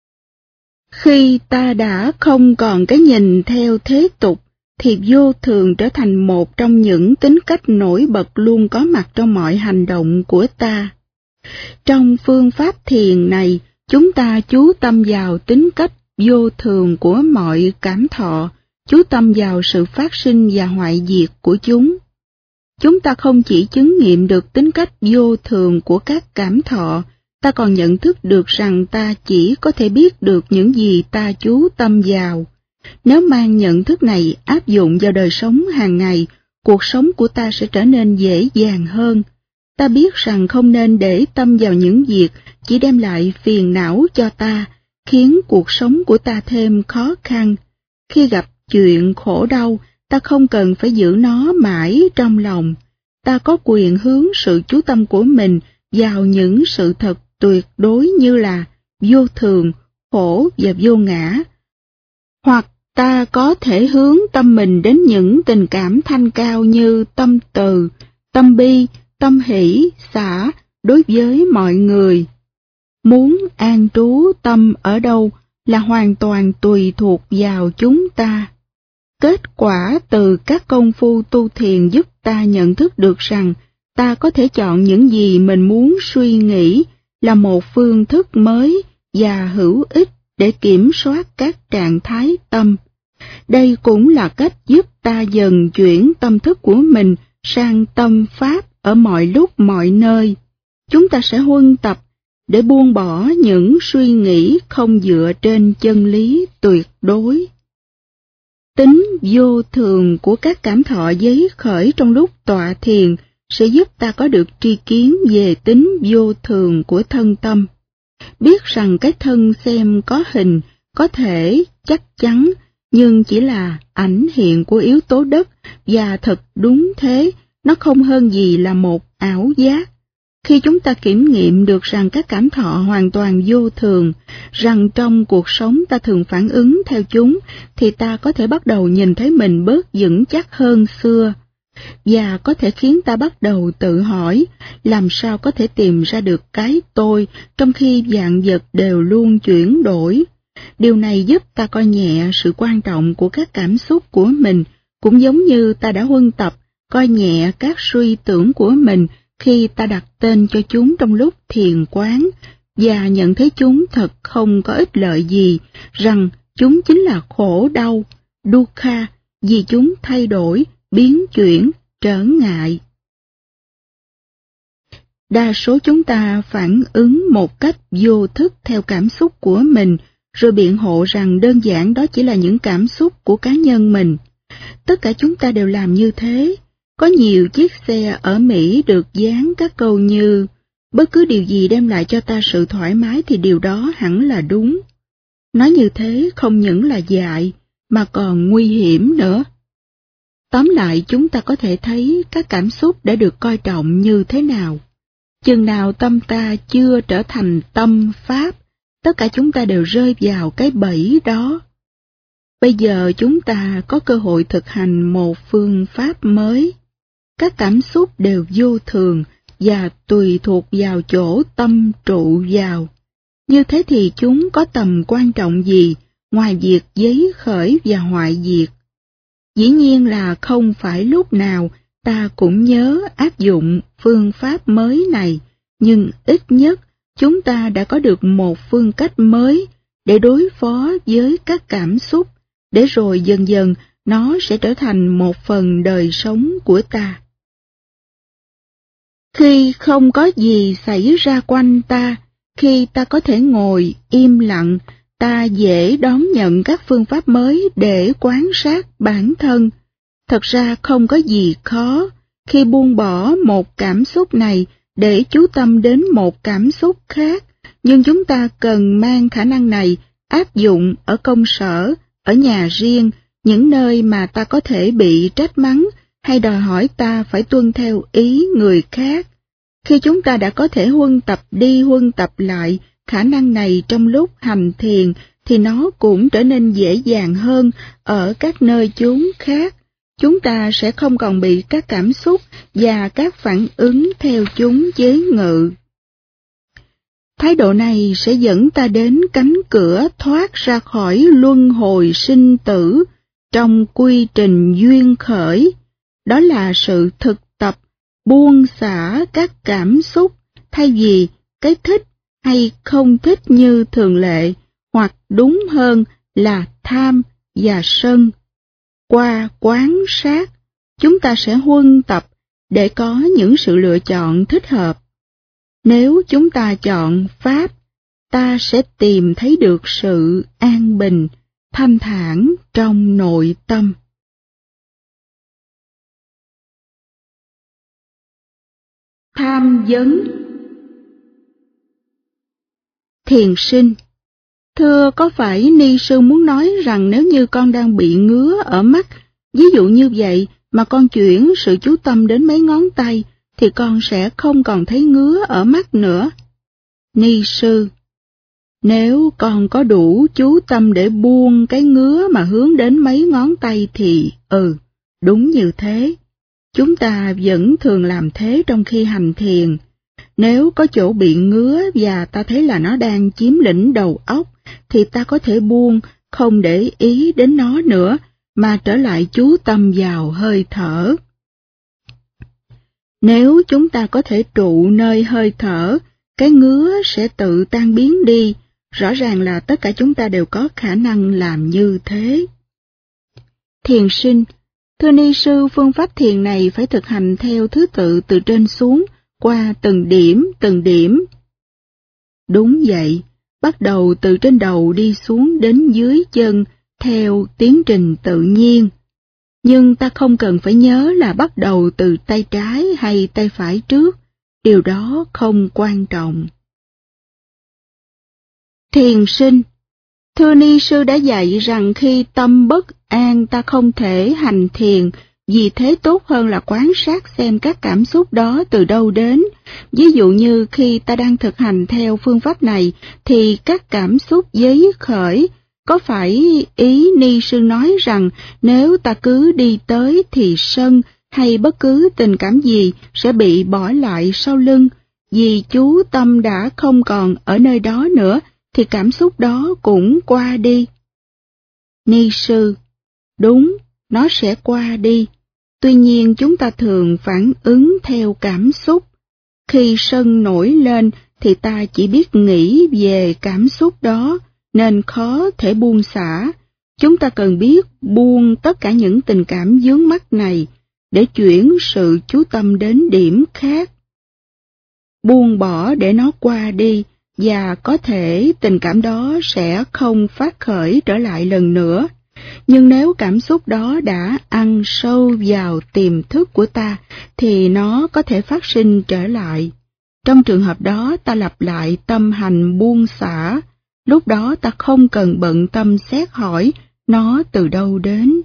Speaker 1: Khi ta đã không còn cái nhìn theo thế tục, thì vô thường trở thành một trong những tính cách nổi bật luôn có mặt trong mọi hành động của ta. Trong phương pháp thiền này, chúng ta chú tâm vào tính cách vô thường của mọi cảm thọ, chú tâm vào sự phát sinh và hoại diệt của chúng. Chúng ta không chỉ chứng nghiệm được tính cách vô thường của các cảm thọ, ta còn nhận thức được rằng ta chỉ có thể biết được những gì ta chú tâm vào. Nếu mang nhận thức này áp dụng vào đời sống hàng ngày, cuộc sống của ta sẽ trở nên dễ dàng hơn. Ta biết rằng không nên để tâm vào những việc chỉ đem lại phiền não cho ta, khiến cuộc sống của ta thêm khó khăn. Khi gặp chuyện khổ đau, ta không cần phải giữ nó mãi trong lòng. Ta có quyền hướng sự chú tâm của mình vào những sự thật tuyệt đối như là vô thường, khổ và vô ngã. Hoặc ta có thể hướng tâm mình đến những tình cảm thanh cao như tâm từ, tâm bi, tâm hỷ, xả đối với mọi người. Muốn an trú tâm ở đâu là hoàn toàn tùy thuộc vào chúng ta. Kết quả từ các công phu tu thiền giúp ta nhận thức được rằng ta có thể chọn những gì mình muốn suy nghĩ là một phương thức mới và hữu ích để kiểm soát các trạng thái tâm. Đây cũng là cách giúp ta dần chuyển tâm thức của mình sang tâm pháp ở mọi lúc mọi nơi. Chúng ta sẽ huân tập để buông bỏ những suy nghĩ không dựa trên chân lý tuyệt đối. Tính vô thường của các cảm thọ giấy khởi trong lúc tọa thiền sẽ giúp ta có được tri kiến về tính vô thường của thân tâm. Biết rằng cái thân xem có hình, có thể, chắc chắn, nhưng chỉ là ảnh hiện của yếu tố đất, và thật đúng thế, nó không hơn gì là một ảo giác. Khi chúng ta kiểm nghiệm được rằng các cảm thọ hoàn toàn vô thường, rằng trong cuộc sống ta thường phản ứng theo chúng, thì ta có thể bắt đầu nhìn thấy mình bớt vững chắc hơn xưa, và có thể khiến ta bắt đầu tự hỏi làm sao có thể tìm ra được cái tôi trong khi vạn vật đều luôn chuyển đổi. Điều này giúp ta coi nhẹ sự quan trọng của các cảm xúc của mình, cũng giống như ta đã huân tập coi nhẹ các suy tưởng của mình khi ta đặt tên cho chúng trong lúc thiền quán, và nhận thấy chúng thật không có ích lợi gì, rằng chúng chính là khổ đau, dukkha, vì chúng thay đổi, biến chuyển, trở ngại. Đa số chúng ta phản ứng một cách vô thức theo cảm xúc của mình, rồi biện hộ rằng đơn giản đó chỉ là những cảm xúc của cá nhân mình. Tất cả chúng ta đều làm như thế. Có nhiều chiếc xe ở Mỹ được dán các câu như bất cứ điều gì đem lại cho ta sự thoải mái thì điều đó hẳn là đúng. Nói như thế không những là dại, mà còn nguy hiểm nữa. Tóm lại chúng ta có thể thấy các cảm xúc đã được coi trọng như thế nào. Chừng nào tâm ta chưa trở thành tâm pháp, tất cả chúng ta đều rơi vào cái bẫy đó. Bây giờ chúng ta có cơ hội thực hành một phương pháp mới. Các cảm xúc đều vô thường và tùy thuộc vào chỗ tâm trụ vào. Như thế thì chúng có tầm quan trọng gì ngoài việc giấy khởi và hoại diệt? Dĩ nhiên là không phải lúc nào ta cũng nhớ áp dụng phương pháp mới này, nhưng ít nhất chúng ta đã có được một phương cách mới để đối phó với các cảm xúc, để rồi dần dần nó sẽ trở thành một phần đời sống của ta. Khi không có gì xảy ra quanh ta, khi ta có thể ngồi im lặng, ta dễ đón nhận các phương pháp mới để quan sát bản thân. Thật ra không có gì khó khi buông bỏ một cảm xúc này để chú tâm đến một cảm xúc khác, nhưng chúng ta cần mang khả năng này áp dụng ở công sở, ở nhà riêng, những nơi mà ta có thể bị trách mắng hay đòi hỏi ta phải tuân theo ý người khác. Khi chúng ta đã có thể huân tập đi huân tập lại khả năng này trong lúc hành thiền, thì nó cũng trở nên dễ dàng hơn ở các nơi chốn khác. Chúng ta sẽ không còn bị các cảm xúc và các phản ứng theo chúng chế ngự. Thái độ này sẽ dẫn ta đến cánh cửa thoát ra khỏi luân hồi sinh tử trong quy trình duyên khởi. Đó là sự thực tập buông xả các cảm xúc thay vì cái thích hay không thích như thường lệ, hoặc đúng hơn là tham và sân. Qua quán sát, chúng ta sẽ huân tập để có những sự lựa chọn thích hợp. Nếu chúng ta chọn pháp, ta sẽ tìm thấy được sự an bình, thanh thản trong nội tâm. Tham vấn. Thiền sinh: thưa, có phải ni sư muốn nói rằng nếu như con đang bị ngứa ở mắt, ví dụ như vậy, mà con chuyển sự chú tâm đến mấy ngón tay, thì con sẽ không còn thấy ngứa ở mắt nữa? Ni sư: Nếu con có đủ chú tâm để buông cái ngứa mà hướng đến mấy ngón tay thì, đúng như thế. Chúng ta vẫn thường làm thế trong khi hành thiền. Nếu có chỗ bị ngứa và ta thấy là nó đang chiếm lĩnh đầu óc, thì ta có thể buông, không để ý đến nó nữa, mà trở lại chú tâm vào hơi thở. Nếu chúng ta có thể trụ nơi hơi thở, cái ngứa sẽ tự tan biến đi. Rõ ràng là tất cả chúng ta đều có khả năng làm như thế. Thiền sinh, thưa ni sư, phương pháp thiền này phải thực hành theo thứ tự từ trên xuống, qua từng điểm. Đúng vậy, bắt đầu từ trên đầu đi xuống đến dưới chân, theo tiến trình tự nhiên. Nhưng ta không cần phải nhớ là bắt đầu từ tay trái hay tay phải trước, điều đó không quan trọng. Thiền sinh, thưa ni sư đã dạy rằng khi tâm bất an ta không thể hành thiền, vì thế tốt hơn là quan sát xem các cảm xúc đó từ đâu đến. Ví dụ như khi ta đang thực hành theo phương pháp này, thì các cảm xúc dấy khởi. Có phải ý ni sư nói rằng nếu ta cứ đi tới thì sân hay bất cứ tình cảm gì sẽ bị bỏ lại sau lưng, vì chú tâm đã không còn ở nơi đó nữa, thì cảm xúc đó cũng qua đi. Ni sư, đúng, nó sẽ qua đi. Tuy nhiên chúng ta thường phản ứng theo cảm xúc. Khi sân nổi lên thì ta chỉ biết nghĩ về cảm xúc đó, nên khó thể buông xả. Chúng ta cần biết buông tất cả những tình cảm vướng mắc này để chuyển sự chú tâm đến điểm khác. Buông bỏ để nó qua đi, và có thể tình cảm đó sẽ không phát khởi trở lại lần nữa. Nhưng nếu cảm xúc đó đã ăn sâu vào tiềm thức của ta, thì nó có thể phát sinh trở lại. Trong trường hợp đó ta lặp lại tâm hành buông xả, lúc đó ta không cần bận tâm xét hỏi nó từ đâu đến.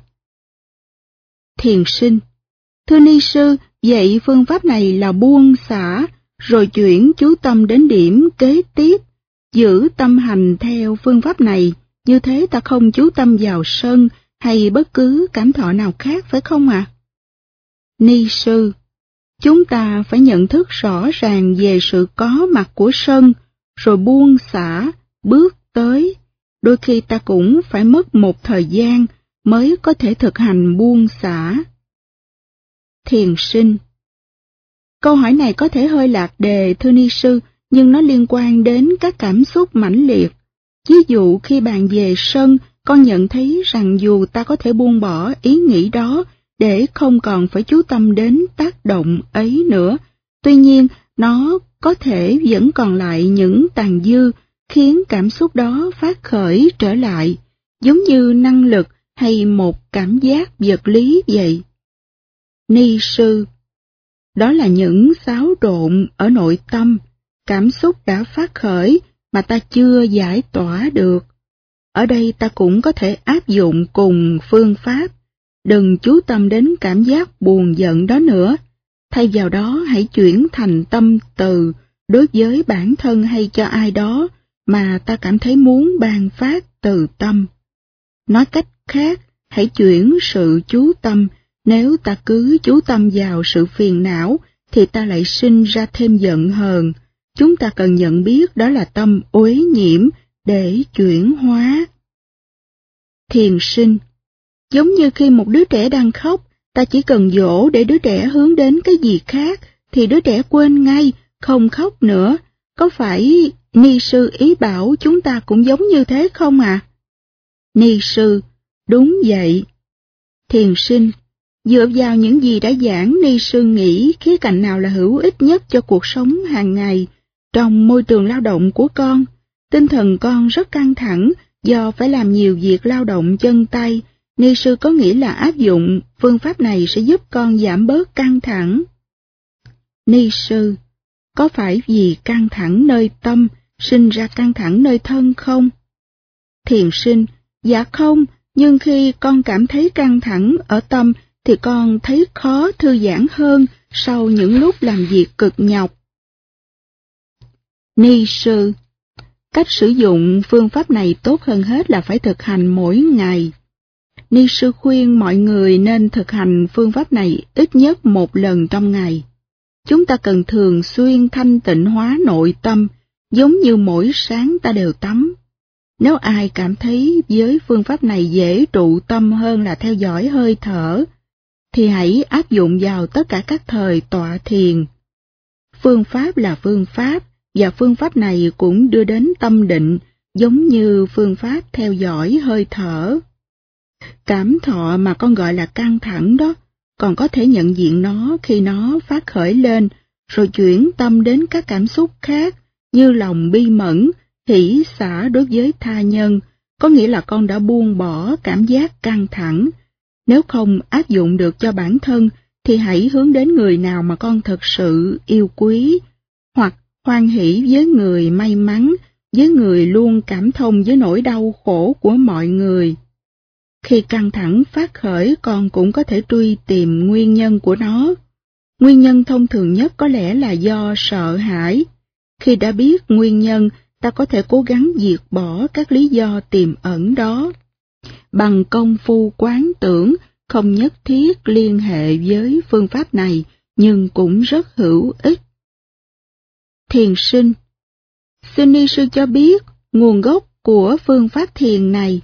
Speaker 1: Thiền sinh, thưa ni sư, vậy phương pháp này là buông xả, rồi chuyển chú tâm đến điểm kế tiếp, giữ tâm hành theo phương pháp này, như thế ta không chú tâm vào sân hay bất cứ cảm thọ nào khác phải không ạ? Ni sư, chúng ta phải nhận thức rõ ràng về sự có mặt của sân, rồi buông xả, bước tới. Đôi khi ta cũng phải mất một thời gian mới có thể thực hành buông xả. Thiền sinh, câu hỏi này có thể hơi lạc đề thưa ni sư, nhưng nó liên quan đến các cảm xúc mãnh liệt. Ví dụ khi bàn về sân, con nhận thấy rằng dù ta có thể buông bỏ ý nghĩ đó để không còn phải chú tâm đến tác động ấy nữa, tuy nhiên nó có thể vẫn còn lại những tàn dư khiến cảm xúc đó phát khởi trở lại, giống như năng lực hay một cảm giác vật lý vậy. Ni sư, đó là những xáo trộn ở nội tâm, cảm xúc đã phát khởi mà ta chưa giải tỏa được. Ở đây ta cũng có thể áp dụng cùng phương pháp. Đừng chú tâm đến cảm giác buồn giận đó nữa. Thay vào đó hãy chuyển thành tâm từ đối với bản thân hay cho ai đó mà ta cảm thấy muốn ban phát từ tâm. Nói cách khác, hãy chuyển sự chú tâm. Nếu ta cứ chú tâm vào sự phiền não, thì ta lại sinh ra thêm giận hờn. Chúng ta cần nhận biết đó là tâm uế nhiễm để chuyển hóa. Thiền sinh, giống như khi một đứa trẻ đang khóc, ta chỉ cần dỗ để đứa trẻ hướng đến cái gì khác, thì đứa trẻ quên ngay, không khóc nữa. Có phải ni sư ý bảo chúng ta cũng giống như thế không ạ? Ni sư, đúng vậy. Thiền sinh, dựa vào những gì đã giảng, ni sư nghĩ khía cạnh nào là hữu ích nhất cho cuộc sống hàng ngày trong môi trường lao động của con? Tinh thần con rất căng thẳng do phải làm nhiều việc lao động chân tay. Ni sư có nghĩ là áp dụng phương pháp này sẽ giúp con giảm bớt căng thẳng? Ni sư, có phải vì căng thẳng nơi tâm sinh ra căng thẳng nơi thân không? Thiền sinh, dạ không, nhưng khi con cảm thấy căng thẳng ở tâm thì con thấy khó thư giãn hơn sau những lúc làm việc cực nhọc. Ni sư, Cách sử dụng phương pháp này tốt hơn hết là phải thực hành mỗi ngày. Ni sư khuyên mọi người nên thực hành phương pháp này ít nhất một lần trong ngày. Chúng ta cần thường xuyên thanh tịnh hóa nội tâm, giống như mỗi sáng ta đều tắm. Nếu ai cảm thấy với phương pháp này dễ trụ tâm hơn là theo dõi hơi thở, thì hãy áp dụng vào tất cả các thời tọa thiền. Phương pháp là phương pháp, và phương pháp này cũng đưa đến tâm định, giống như phương pháp theo dõi hơi thở. Cảm thọ mà con gọi là căng thẳng đó, còn có thể nhận diện nó khi nó phát khởi lên, rồi chuyển tâm đến các cảm xúc khác, như lòng bi mẫn, hỷ xả đối với tha nhân, có nghĩa là con đã buông bỏ cảm giác căng thẳng. Nếu không áp dụng được cho bản thân, thì hãy hướng đến người nào mà con thật sự yêu quý, hoặc hoan hỷ với người may mắn, với người luôn cảm thông với nỗi đau khổ của mọi người. Khi căng thẳng phát khởi, con cũng có thể truy tìm nguyên nhân của nó. Nguyên nhân thông thường nhất có lẽ là do sợ hãi. Khi đã biết nguyên nhân, ta có thể cố gắng diệt bỏ các lý do tiềm ẩn đó. Bằng công phu quán tưởng, không nhất thiết liên hệ với phương pháp này, nhưng cũng rất hữu ích. Thiền sinh. Xin ni sư cho biết nguồn gốc của phương pháp thiền này.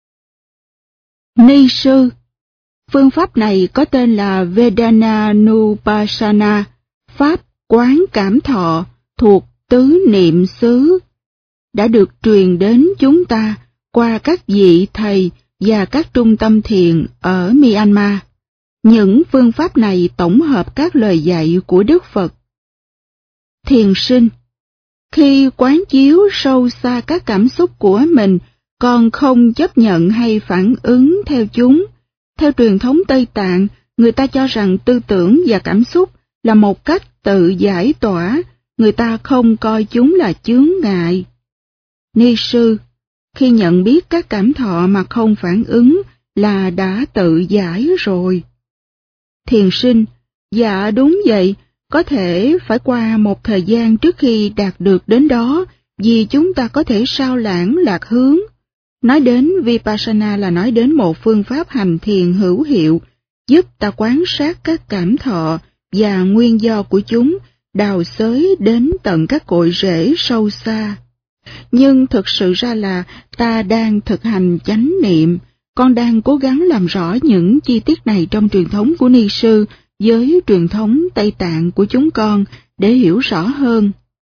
Speaker 1: Ni sư, phương pháp này có tên là Vedananupassana, pháp quán cảm thọ thuộc tứ niệm xứ, đã được truyền đến chúng ta qua các vị thầy và các trung tâm thiền ở Myanmar. Những phương pháp này tổng hợp các lời dạy của Đức Phật. Thiền sinh, khi quán chiếu sâu xa các cảm xúc của mình, con không chấp nhận hay phản ứng theo chúng. Theo truyền thống Tây Tạng, người ta cho rằng tư tưởng và cảm xúc là một cách tự giải tỏa, người ta không coi chúng là chướng ngại. Ni sư, khi nhận biết các cảm thọ mà không phản ứng là đã tự giải rồi. Thiền sinh, dạ đúng vậy, có thể phải qua một thời gian trước khi đạt được đến đó, vì chúng ta có thể sao lãng lạc hướng. Nói đến Vipassana là nói đến một phương pháp hành thiền hữu hiệu, giúp ta quan sát các cảm thọ và nguyên do của chúng, đào xới đến tận các cội rễ sâu xa. Nhưng thực sự ra là ta đang thực hành chánh niệm, con đang cố gắng làm rõ những chi tiết này trong truyền thống của Ni sư với truyền thống Tây Tạng của chúng con để hiểu rõ hơn.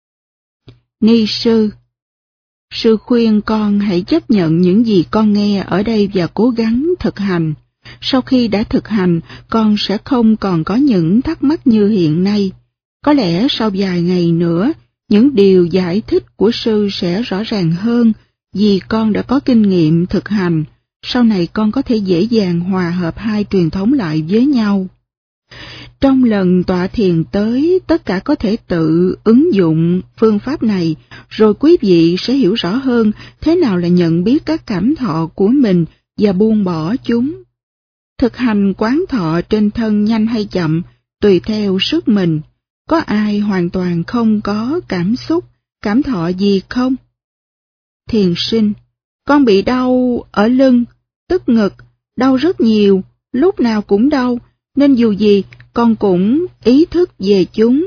Speaker 1: Ni sư, sư khuyên con hãy chấp nhận những gì con nghe ở đây và cố gắng thực hành. Sau khi đã thực hành, con sẽ không còn có những thắc mắc như hiện nay. Có lẽ sau vài ngày nữa, những điều giải thích của sư sẽ rõ ràng hơn, vì con đã có kinh nghiệm thực hành. Sau này con có thể dễ dàng hòa hợp hai truyền thống lại với nhau. Trong lần tọa thiền tới, tất cả có thể tự ứng dụng phương pháp này, rồi quý vị sẽ hiểu rõ hơn thế nào là nhận biết các cảm thọ của mình và buông bỏ chúng. Thực hành quán thọ trên thân nhanh hay chậm, tùy theo sức mình. Có ai hoàn toàn không có cảm xúc, cảm thọ gì không? Thiền sinh, con bị đau ở lưng, tức ngực, đau rất nhiều, lúc nào cũng đau, nên dù gì con cũng ý thức về chúng.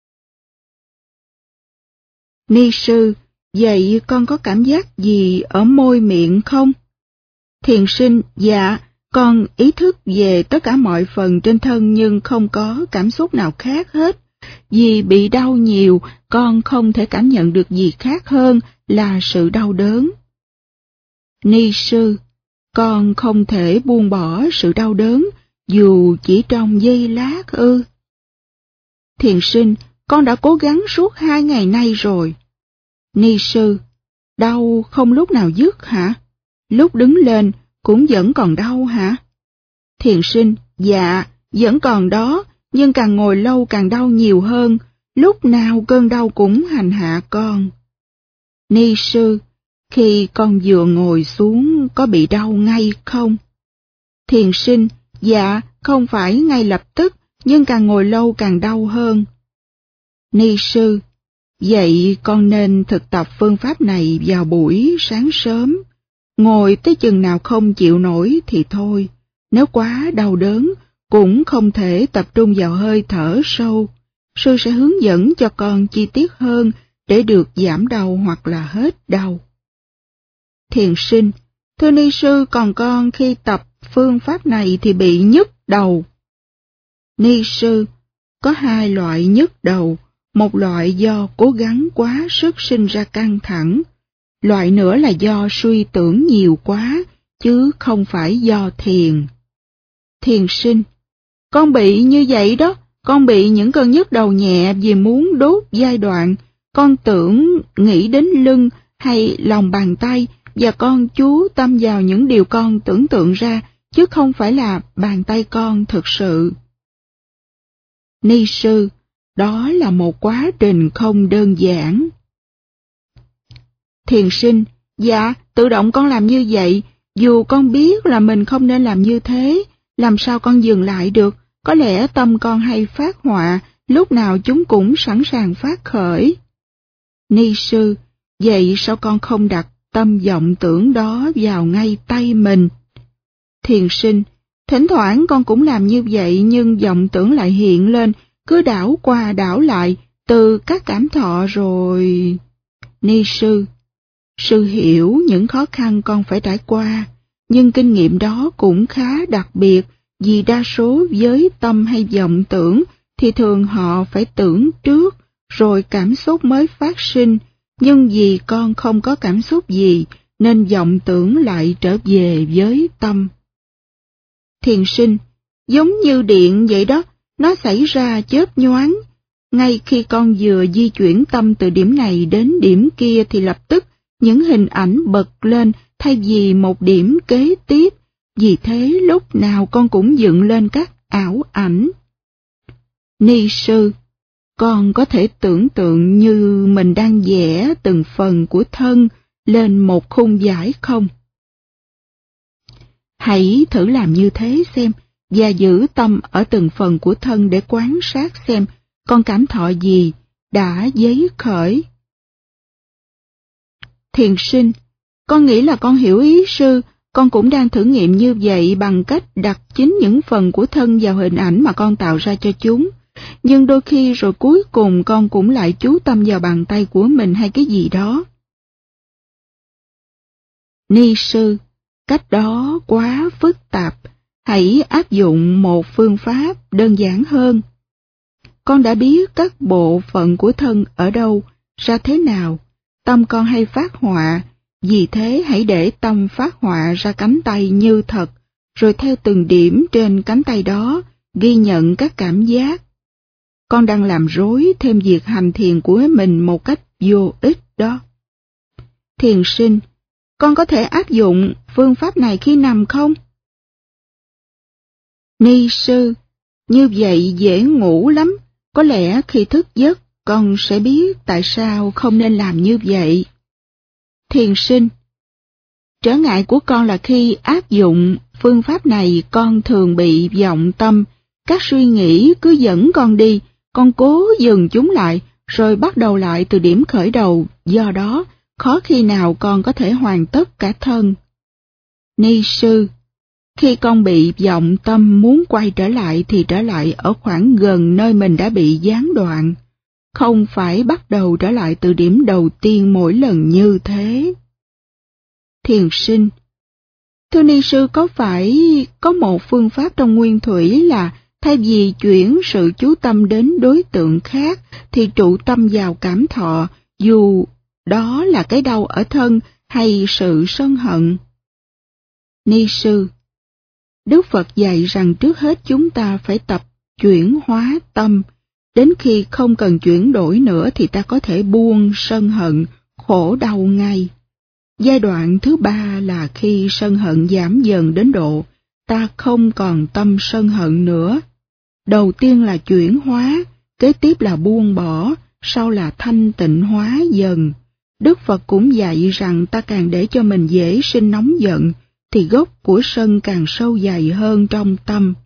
Speaker 1: Ni sư, vậy con có cảm giác gì ở môi miệng không? Thiền sinh, dạ, con ý thức về tất cả mọi phần trên thân nhưng không có cảm xúc nào khác hết. Vì bị đau nhiều, con không thể cảm nhận được gì khác hơn là sự đau đớn. Ni sư, con không thể buông bỏ sự đau đớn, dù chỉ trong giây lát ư? Thiền sinh, con đã cố gắng suốt 2 ngày nay rồi. Ni sư, đau không lúc nào dứt hả? Lúc đứng lên cũng vẫn còn đau hả? Thiền sinh, dạ, vẫn còn đó, nhưng càng ngồi lâu càng đau nhiều hơn, lúc nào cơn đau cũng hành hạ con. Ni sư, khi con vừa ngồi xuống có bị đau ngay không? Thiền sinh, dạ, không phải ngay lập tức, nhưng càng ngồi lâu càng đau hơn. Ni sư, Vậy con nên thực tập phương pháp này vào buổi sáng sớm. Ngồi tới chừng nào không chịu nổi thì thôi. Nếu quá đau đớn, cũng không thể tập trung vào hơi thở sâu. Sư sẽ hướng dẫn cho con chi tiết hơn để được giảm đau hoặc là hết đau. Thiền sinh: thưa ni sư, còn con khi tập phương pháp này thì bị nhức đầu. Ni sư: có hai loại nhức đầu, một loại do cố gắng quá sức sinh ra căng thẳng, loại nữa là do suy tưởng nhiều quá, chứ không phải do thiền. Thiền sinh: con bị như vậy đó, con bị những cơn nhức đầu nhẹ vì muốn đốt giai đoạn, con tưởng nghĩ đến lưng hay lòng bàn tay, và con chú tâm vào những điều con tưởng tượng ra, chứ không phải là bàn tay con thực sự. Ni sư: đó là một quá trình không đơn giản. Thiền sinh: dạ, tự động con làm như vậy, dù con biết là mình không nên làm như thế, làm sao con dừng lại được, có lẽ tâm con hay phát họa, lúc nào chúng cũng sẵn sàng phát khởi. Ni sư: vậy sao con không đặt tâm vọng tưởng đó vào ngay tay mình? Thiền sinh: thỉnh thoảng con cũng làm như vậy, nhưng vọng tưởng lại hiện lên, cứ đảo qua đảo lại, từ các cảm thọ rồi. Ni sư: sư hiểu những khó khăn con phải trải qua, nhưng kinh nghiệm đó cũng khá đặc biệt, vì đa số với tâm hay vọng tưởng thì thường họ phải tưởng trước, rồi cảm xúc mới phát sinh, nhưng vì con không có cảm xúc gì, nên vọng tưởng lại trở về với tâm. Thiền sinh: giống như điện vậy đó, nó xảy ra chớp nhoáng. Ngay khi con vừa di chuyển tâm từ điểm này đến điểm kia thì lập tức những hình ảnh bật lên thay vì một điểm kế tiếp, vì thế lúc nào con cũng dựng lên các ảo ảnh. Ni sư: con có thể tưởng tượng như mình đang vẽ từng phần của thân lên một khung vải không? Hãy thử làm như thế xem, và giữ tâm ở từng phần của thân để quan sát xem con cảm thọ gì đã dấy khởi. Thiền sinh: con nghĩ là con hiểu ý sư, con cũng đang thử nghiệm như vậy bằng cách đặt chính những phần của thân vào hình ảnh mà con tạo ra cho chúng. Nhưng đôi khi rồi cuối cùng con cũng lại chú tâm vào bàn tay của mình hay cái gì đó. Ni sư: cách đó quá phức tạp, hãy áp dụng một phương pháp đơn giản hơn. Con đã biết các bộ phận của thân ở đâu, ra thế nào, tâm con hay phát họa, vì thế hãy để tâm phát họa ra cánh tay như thật, rồi theo từng điểm trên cánh tay đó, ghi nhận các cảm giác. Con đang làm rối thêm việc hành thiền của mình một cách vô ích đó. Thiền sinh: con có thể áp dụng phương pháp này khi nằm không? Ni sư: như vậy dễ ngủ lắm, có lẽ khi thức giấc con sẽ biết tại sao không nên làm như vậy. Thiền sinh: trở ngại của con là khi áp dụng phương pháp này con thường bị vọng tâm, các suy nghĩ cứ dẫn con đi, con cố dừng chúng lại, rồi bắt đầu lại từ điểm khởi đầu, do đó khó khi nào con có thể hoàn tất cả thân. Ni sư: khi con bị vọng tâm muốn quay trở lại thì trở lại ở khoảng gần nơi mình đã bị gián đoạn, không phải bắt đầu trở lại từ điểm đầu tiên mỗi lần như thế. Thiền sinh: thưa ni sư, có phải có một phương pháp trong nguyên thủy là thay vì chuyển sự chú tâm đến đối tượng khác thì trụ tâm vào cảm thọ, dù đó là cái đau ở thân hay sự sân hận? Ni sư: Đức Phật dạy rằng trước hết chúng ta phải tập chuyển hóa tâm, đến khi không cần chuyển đổi nữa thì ta có thể buông sân hận, khổ đau ngay. Giai đoạn thứ ba là khi sân hận giảm dần đến độ ta không còn tâm sân hận nữa. Đầu tiên là chuyển hóa, kế tiếp là buông bỏ, sau là thanh tịnh hóa dần. Đức Phật cũng dạy rằng ta càng để cho mình dễ sinh nóng giận, thì gốc của sân càng sâu dày hơn trong tâm.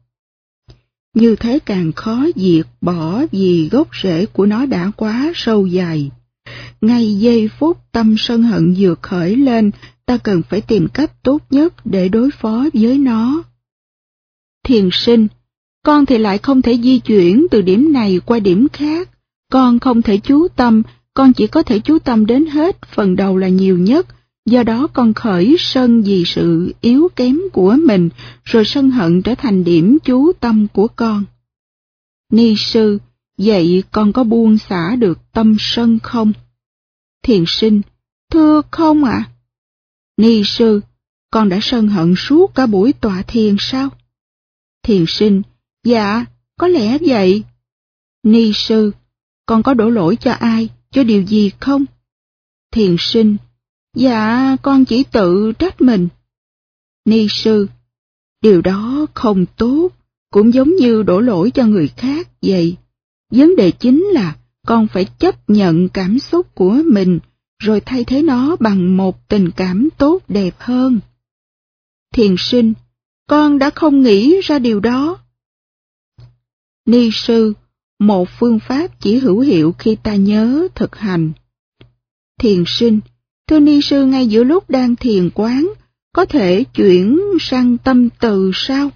Speaker 1: Như thế càng khó diệt bỏ vì gốc rễ của nó đã quá sâu dày. ngay giây phút tâm sân hận vừa khởi lên, ta cần phải tìm cách tốt nhất để đối phó với nó. Thiền sinh, con thì lại không thể di chuyển từ điểm này qua điểm khác. Con không thể chú tâm, con chỉ có thể chú tâm đến hết phần đầu là nhiều nhất. Do đó con khởi sân vì sự yếu kém của mình, rồi sân hận trở thành điểm chú tâm của con. Ni sư, vậy con có buông xả được tâm sân không? Thiền sinh, thưa không ạ. Ni sư, con đã sân hận suốt cả buổi tọa thiền sao? Thiền sinh, dạ, có lẽ vậy. Ni sư, con có đổ lỗi cho ai, cho điều gì không? Thiền sinh, dạ, con chỉ tự trách mình. Ni sư, điều đó không tốt, cũng giống như đổ lỗi cho người khác vậy. Vấn đề chính là con phải chấp nhận cảm xúc của mình, rồi thay thế nó bằng một tình cảm tốt đẹp hơn. Thiền sinh, con đã không nghĩ ra điều đó. Ni sư, một phương pháp chỉ hữu hiệu khi ta nhớ thực hành. Thiền sinh, thưa ni sư, ngay giữa lúc đang thiền quán, có thể chuyển sang tâm từ sao?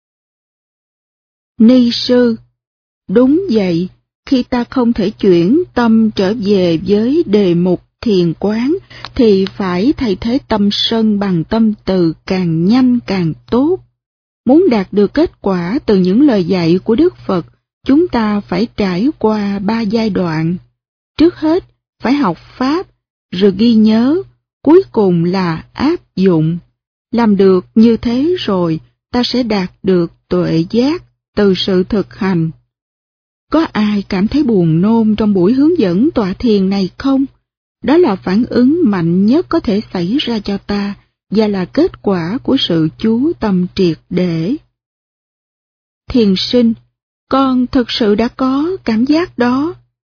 Speaker 1: Ni sư, đúng vậy, khi ta không thể chuyển tâm trở về với đề mục thiền quán, thì phải thay thế tâm sân bằng tâm từ càng nhanh càng tốt. Muốn đạt được kết quả từ những lời dạy của Đức Phật, chúng ta phải trải qua 3 giai đoạn. Trước hết, phải học Pháp, rồi ghi nhớ, cuối cùng là áp dụng. Làm được như thế rồi, ta sẽ đạt được tuệ giác từ sự thực hành. Có ai cảm thấy buồn nôn trong buổi hướng dẫn tọa thiền này không? Đó là phản ứng mạnh nhất có thể xảy ra cho ta, và là kết quả của sự chú tâm triệt để. Thiền sinh, con thực sự đã có cảm giác đó.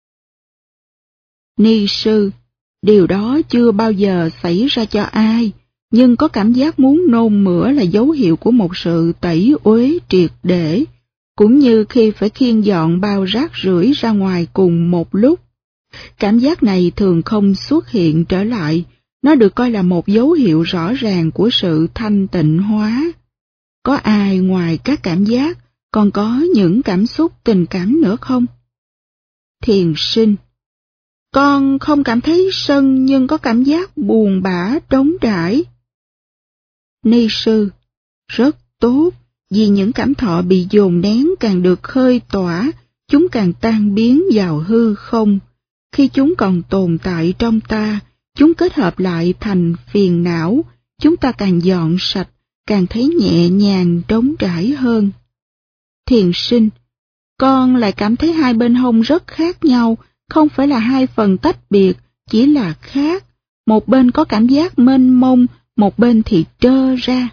Speaker 1: Ni sư, điều đó chưa bao giờ xảy ra cho ai, nhưng có cảm giác muốn nôn mửa là dấu hiệu của một sự tẩy uế triệt để, cũng như khi phải khiêng dọn bao rác rưởi ra ngoài cùng một lúc. Cảm giác này thường không xuất hiện trở lại, nó được coi là một dấu hiệu rõ ràng của sự thanh tịnh hóa. Có ai ngoài các cảm giác còn có những cảm xúc tình cảm nữa không? Thiền sinh, con không cảm thấy sân nhưng có cảm giác buồn bã trống trải. Ni sư, rất tốt, vì những cảm thọ bị dồn nén càng được khơi tỏa, chúng càng tan biến vào hư không. Khi chúng còn tồn tại trong ta, chúng kết hợp lại thành phiền não, chúng ta càng dọn sạch, càng thấy nhẹ nhàng trống trải hơn. Thiền sinh, con lại cảm thấy hai bên hông rất khác nhau, không phải là hai phần tách biệt, chỉ là khác. Một bên có cảm giác mênh mông, một bên thì trơ ra.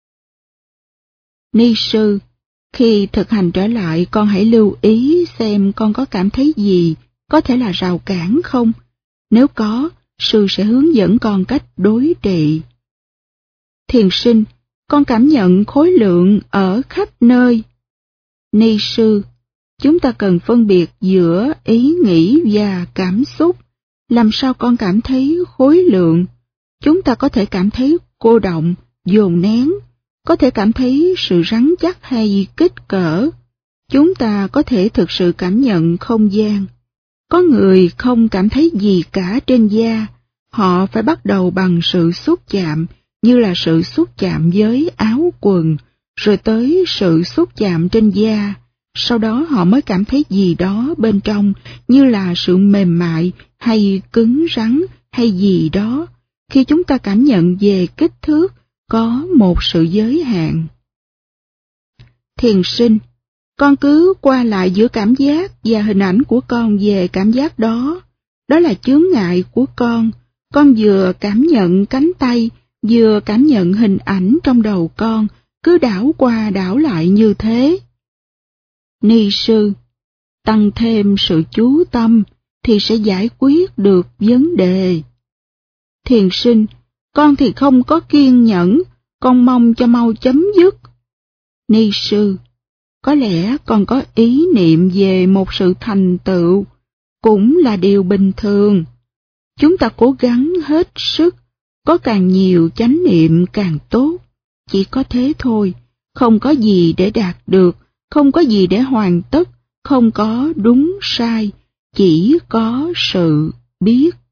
Speaker 1: Ni sư, khi thực hành trở lại, con hãy lưu ý xem con có cảm thấy gì, có thể là rào cản không? Nếu có, sư sẽ hướng dẫn con cách đối trị. Thiền sinh, con cảm nhận khối lượng ở khắp nơi. Ni sư, chúng ta cần phân biệt giữa ý nghĩ và cảm xúc. Làm sao con cảm thấy khối lượng? Chúng ta có thể cảm thấy cô động, dồn nén, có thể cảm thấy sự rắn chắc hay kích cỡ. Chúng ta có thể thực sự cảm nhận không gian. Có người không cảm thấy gì cả trên da, họ phải bắt đầu bằng sự xúc chạm, như là sự xúc chạm với áo quần, rồi tới sự xúc chạm trên da. Sau đó họ mới cảm thấy gì đó bên trong, như là sự mềm mại hay cứng rắn hay gì đó. Khi chúng ta cảm nhận về kích thước, có một sự giới hạn. Thiền sinh, con cứ qua lại giữa cảm giác và hình ảnh của con về cảm giác đó. Đó là chướng ngại của con. Con vừa cảm nhận cánh tay, vừa cảm nhận hình ảnh trong đầu con, cứ đảo qua đảo lại như thế. Ni sư, tăng thêm sự chú tâm thì sẽ giải quyết được vấn đề. Thiền sinh, con thì không có kiên nhẫn, con mong cho mau chấm dứt. Ni sư, có lẽ con có ý niệm về một sự thành tựu, cũng là điều bình thường. Chúng ta cố gắng hết sức, có càng nhiều chánh niệm càng tốt. Chỉ có thế thôi, không có gì để đạt được, không có gì để hoàn tất, không có đúng sai, chỉ có sự biết.